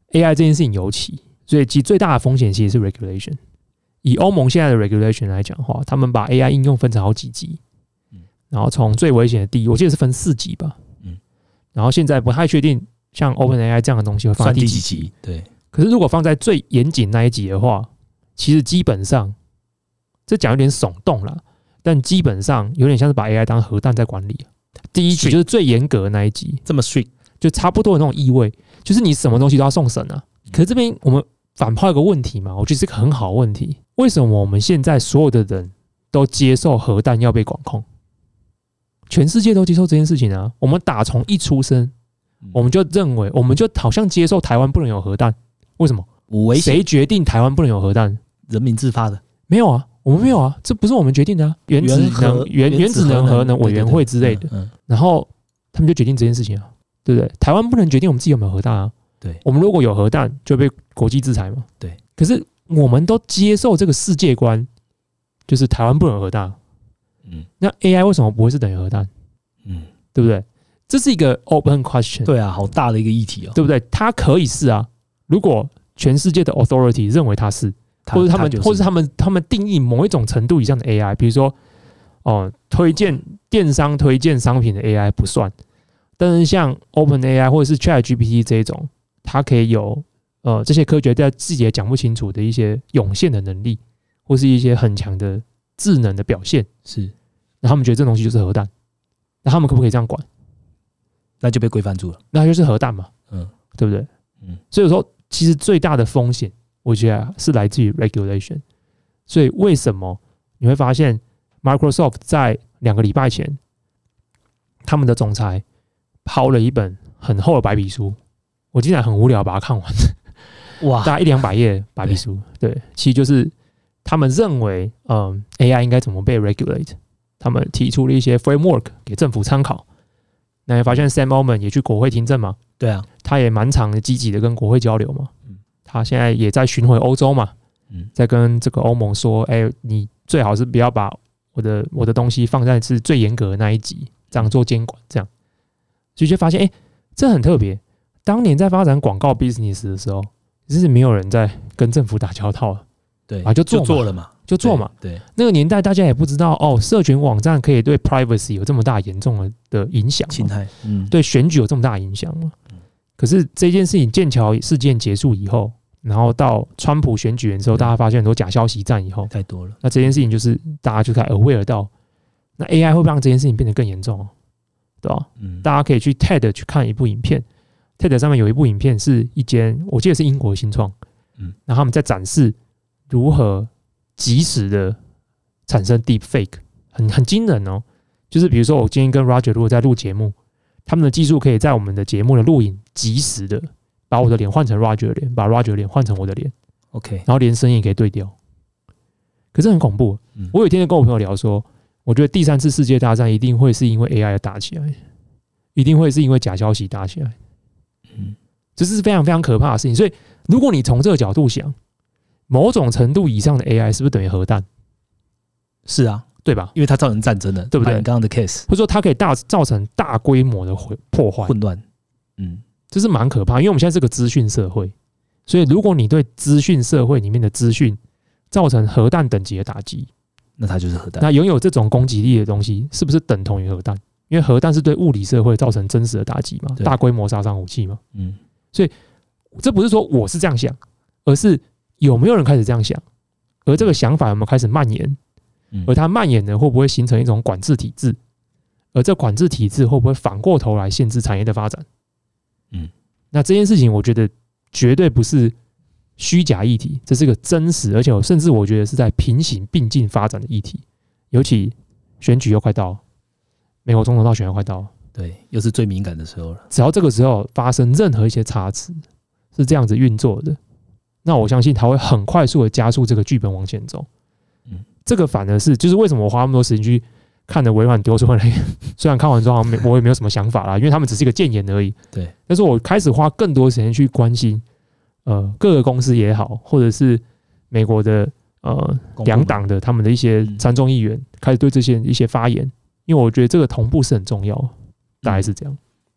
AI 这件事情尤其，所以其实最大的风险其实是 regulation。以欧盟现在的 regulation 来讲的话，他们把 AI 应用分成好几级，然后从最危险的第一，我记得是分4级吧，然后现在不太确定像 OpenAI 这样的东西会放在第几级， 对。 可是如果放在最严谨那一级的话，其实基本上这讲有点耸动啦，但基本上有点像是把 AI 当核弹在管理。第一级就是最严格的那一级， 这么 strict， 就差不多的那种意味，就是你什么东西都要送审啊。可是这边我们反抛一个问题嘛，我觉得是个很好的问题，为什么我们现在所有的人都接受核弹要被管控？全世界都接受这件事情啊！我们打从一出生，我们就认为，我们就好像接受台湾不能有核弹。为什么？谁决定台湾不能有核弹？ 人民自发的？ 没有啊，我们没有啊，这不是我们决定的啊。原子能核能委员会之类的，然后他们就决定这件事情啊，对不对？台湾不能决定我们自己有没有核弹啊。 对， 我们如果有核弹，就被国际制裁嘛。 对， 可是我们都接受这个世界观，就是台湾不能有核弹。那 AI 为什么不会是等于核弹？对不对？这是一个 open question。 对啊，好大的一个议题哦， 对不对？它可以是啊，如果全世界的 authority 认为它是，或者他们定义某一种程度以上的 AI， 比如说电商推荐商品的 AI 不算，但是像 OpenAI 或者是 ChatGPT 这一种，它可以有这些科学家自己也讲不清楚的一些涌现的能力，或是一些很强的智能的表现， 是， 那他们觉得这东西就是核弹，那他们可不可以这样管？ 那就被规范住了， 那就是核弹嘛，对不对？所以说，其实最大的风险，我觉得是来自于 regulation。所以为什么你会发现 Microsoft 在2个礼拜前，他们的总裁抛了一本很厚的白皮书，我竟然很无聊把它看完，哇，大概100-200页白皮书，对，其实就是他们认为AI 应该怎么被 regulate， 他们提出了一些 framework 给政府参考。那你发现 Sam Altman 也去国会听证嘛？ 对啊， 他也蛮常积极的跟国会交流嘛。他现在也在巡回欧洲嘛，在跟这个欧盟说，你最好是不要把我的东西放在是最严格的那一级，这样做监管，这样，所以就发现，这很特别。当年在发展广告 business 的时候，就是没有人在跟政府打交道了， 对啊，就做了嘛。 就做嘛， 对， 那个年代大家也不知道社群网站可以对 privacy 有这么大严重的影响， 侵害， 对选举有这么大影响吗？可是这件事情剑桥事件结束以后，然后到川普选举的时候，大家发现很多假消息战以后， 太多了。 那这件事情就是大家就开始 aware 到，那 AI 会不会让这件事情变得更严重？对吧？大家可以去 TED 去看一部影片 ，TED 上面有一部影片是一间我记得是英国的新创，然后他们在展示如何即时的产生 deepfake， 很惊人哦。就是比如说，我今天跟 Roger 如果在录节目，他们的技术可以在我们的节目的录影即时的把我的脸换成 Roger 的脸，把 Roger 的脸换成我的脸 ，OK， 然后连声音也可以对调。可是很恐怖。我有一天跟我朋友聊说，我觉得第3次世界大战一定会是因为 AI 而打起来，一定会是因为假消息打起来。这是非常非常可怕的事情。所以，如果你从这个角度想，某种程度以上的 AI 是不是等于核弹？ 是啊， 对吧？ 因为它造成战争了， 对不对？ 你刚刚的 case， 或者说它可以造成大规模的破坏、 混乱， 这是蛮可怕。因为我们现在是个资讯社会，所以如果你对资讯社会里面的资讯造成核弹等级的打击， 那它就是核弹。 那拥有这种攻击力的东西，是不是等同于核弹？因为核弹是对物理社会造成真实的打击嘛，大规模杀伤武器嘛。所以这不是说我是这样想，而是有没有人开始这样想？而这个想法有没有开始蔓延？而它蔓延的会不会形成一种管制体制？而这管制体制会不会反过头来限制产业的发展？那这件事情我觉得绝对不是虚假议题，这是个真实，而且甚至我觉得是在平行并进发展的议题。尤其选举又快到了，美国总统大选又快到了， 对，又是最敏感的时候了。 只要这个时候发生任何一些差池，是这样子运作的，那我相信它会很快速的加速这个剧本往前走。这个反而是就是为什么我花那么多时间去看的微软丢出来，虽然看完之后好像我也没有什么想法啦，因为他们只是一个谏言而已。 对， 但是我开始花更多时间去关心，各个公司也好，或者是美国的两党的他们的一些参众议员，开始对这些一些发言，因为我觉得这个同步是很重要，大概是这样。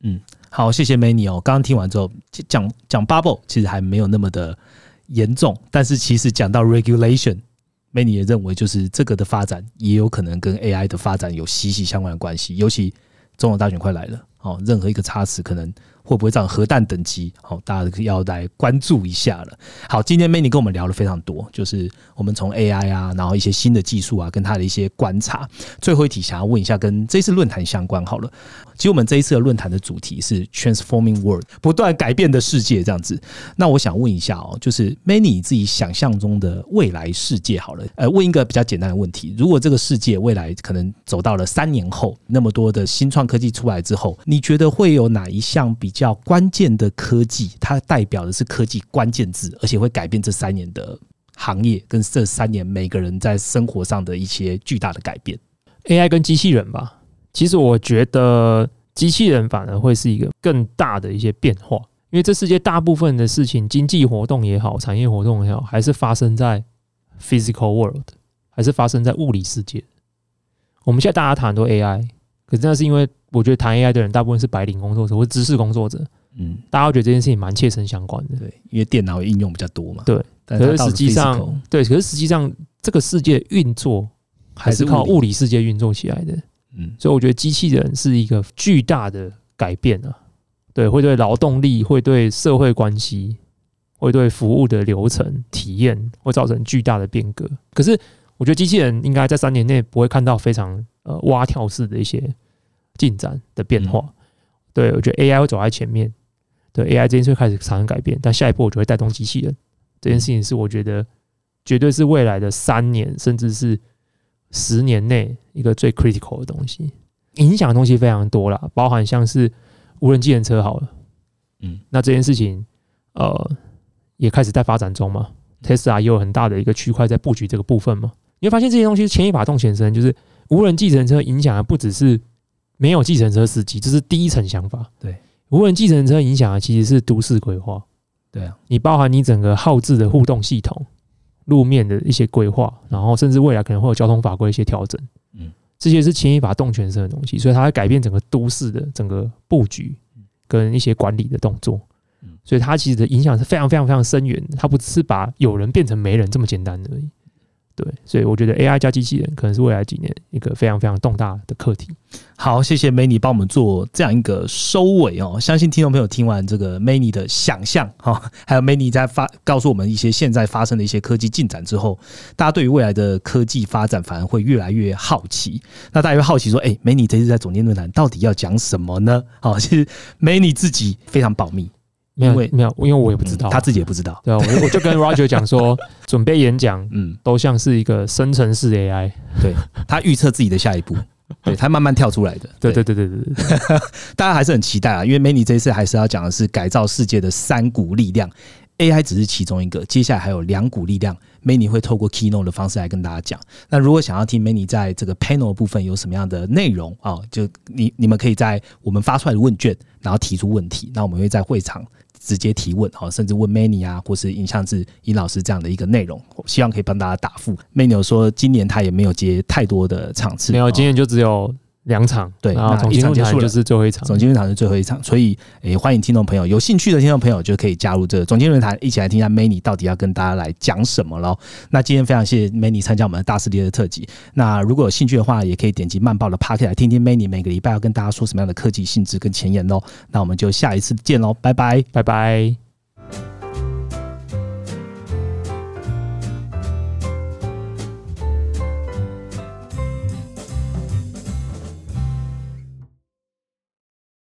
好，谢谢 Manny 哦。刚刚听完之后，讲 bubble 其实还没有那么的严重，但是其实讲到 regulation，Manny 也认为就是这个的发展也有可能跟 AI 的发展有息息相关的关系，尤其总统大选快来了，任何一个差池可能会不会造成核弹等级，大家要来关注一下了。好，今天 Manny 跟我们聊了非常多，就是我们从 AI 啊，然后一些新的技术啊，跟他的一些观察。最后一题想要问一下，跟这次论坛相关好了。其实我们这一次的论坛的主题是 Transforming World， 不断改变的世界这样子。那我想问一下就是 Manny 自己想象中的未来世界好了。问一个比较简单的问题：如果这个世界未来可能走到了3年后，那么多的新创科技出来之后，你觉得会有哪一项比较关键的科技，它代表的是科技关键字，而且会改变这3年的行业跟这3年每个人在生活上的一些巨大的改变？ AI 跟机器人吧。其实我觉得机器人反而会是一个更大的一些变化，因为这世界大部分的事情，经济活动也好，产业活动也好，还是发生在 physical world， 还是发生在物理世界。我们现在大家谈很多 AI， 可是那是因为我觉得谈 AI 的人大部分是白领工作者或知识工作者，大家会觉得这件事情蛮切身相关的。 对，因为电脑应用比较多嘛。 对，可是实际上，这个世界运作还是靠物理世界运作起来的。所以我觉得机器人是一个巨大的改变啊，对，会对劳动力，会对社会关系，会对服务的流程体验会造成巨大的变革。可是我觉得机器人应该在3年内不会看到非常蛙跳式的一些进展的变化。对，我觉得 AI 会走在前面，对 AI 这件事会开始产生改变，但下一步我就会带动机器人。这件事情是我觉得绝对是未来的3年甚至是10年内一个最 critical 的东西，影响的东西非常多啦，包含像是无人计程车好了，那这件事情也开始在发展中嘛 ，Tesla 也有很大的一个区块在布局这个部分嘛，你会发现这些东西牵一发动全身，就是无人计程车影响的不只是没有计程车司机，这是第一层想法， 对， 无人计程车影响的其实是都市规划， 对啊， 你包含你整个号志的互动系统。路面的一些规划，然后甚至未来可能会有交通法规一些调整，这些是牵一发动全身的东西，所以它会改变整个都市的整个布局跟一些管理的动作，所以它其实的影响是非常非常非常深远的，它不只是把有人变成没人这么简单而已。对，所以我觉得 AI 加机器人可能是未来几年一个非常非常重大的课题。 好，谢谢 Manny 帮我们做这样一个收尾哦。相信听众朋友听完这个 Manny 的想象还有 Manny 在告诉我们一些现在发生的一些科技进展之后，大家对于未来的科技发展反而会越来越好奇。那大家会好奇说，Manny 这次在总监论坛到底要讲什么呢？其实 Manny 自己非常保密。 没有，因为我也不知道， 他自己也不知道。 对啊，我就跟 Roger 讲说，准备演讲，都像是一个生成式 AI， 对，他预测自己的下一步，对，他慢慢跳出来的。 对， 大家还是很期待啊，因为 Manny 这一次还是要讲的是改造世界的3股力量 ，AI 只是其中一个，接下来还有2股力量 ，Manny 会透过 Keynote 的方式来跟大家讲。那如果想要听 Manny 在这个 panel 的部分有什么样的内容就你们可以在我们发出来的问卷，然后提出问题，那我们会在会场直接提问，甚至问 Manny 啊，或是尹相志尹老师这样的一个内容，希望可以帮大家答复。Manny 有说今年他也没有接太多的场次， 没有，今年就只有2场， 对， 然后总监论坛就是最后一场， 总监论坛是最后一场，所以欢迎听众朋友有兴趣的听众朋友就可以加入这个总监论坛，一起来听一下 Manny 到底要跟大家来讲什么咯。那今天非常谢谢 Manny 参加我们的大师列的特辑。那如果有兴趣的话，也可以点击慢报的 Podcast 来听听 Manny 每个礼拜要跟大家说什么样的科技性质跟前沿咯。那我们就下一次见咯，拜拜， 拜拜。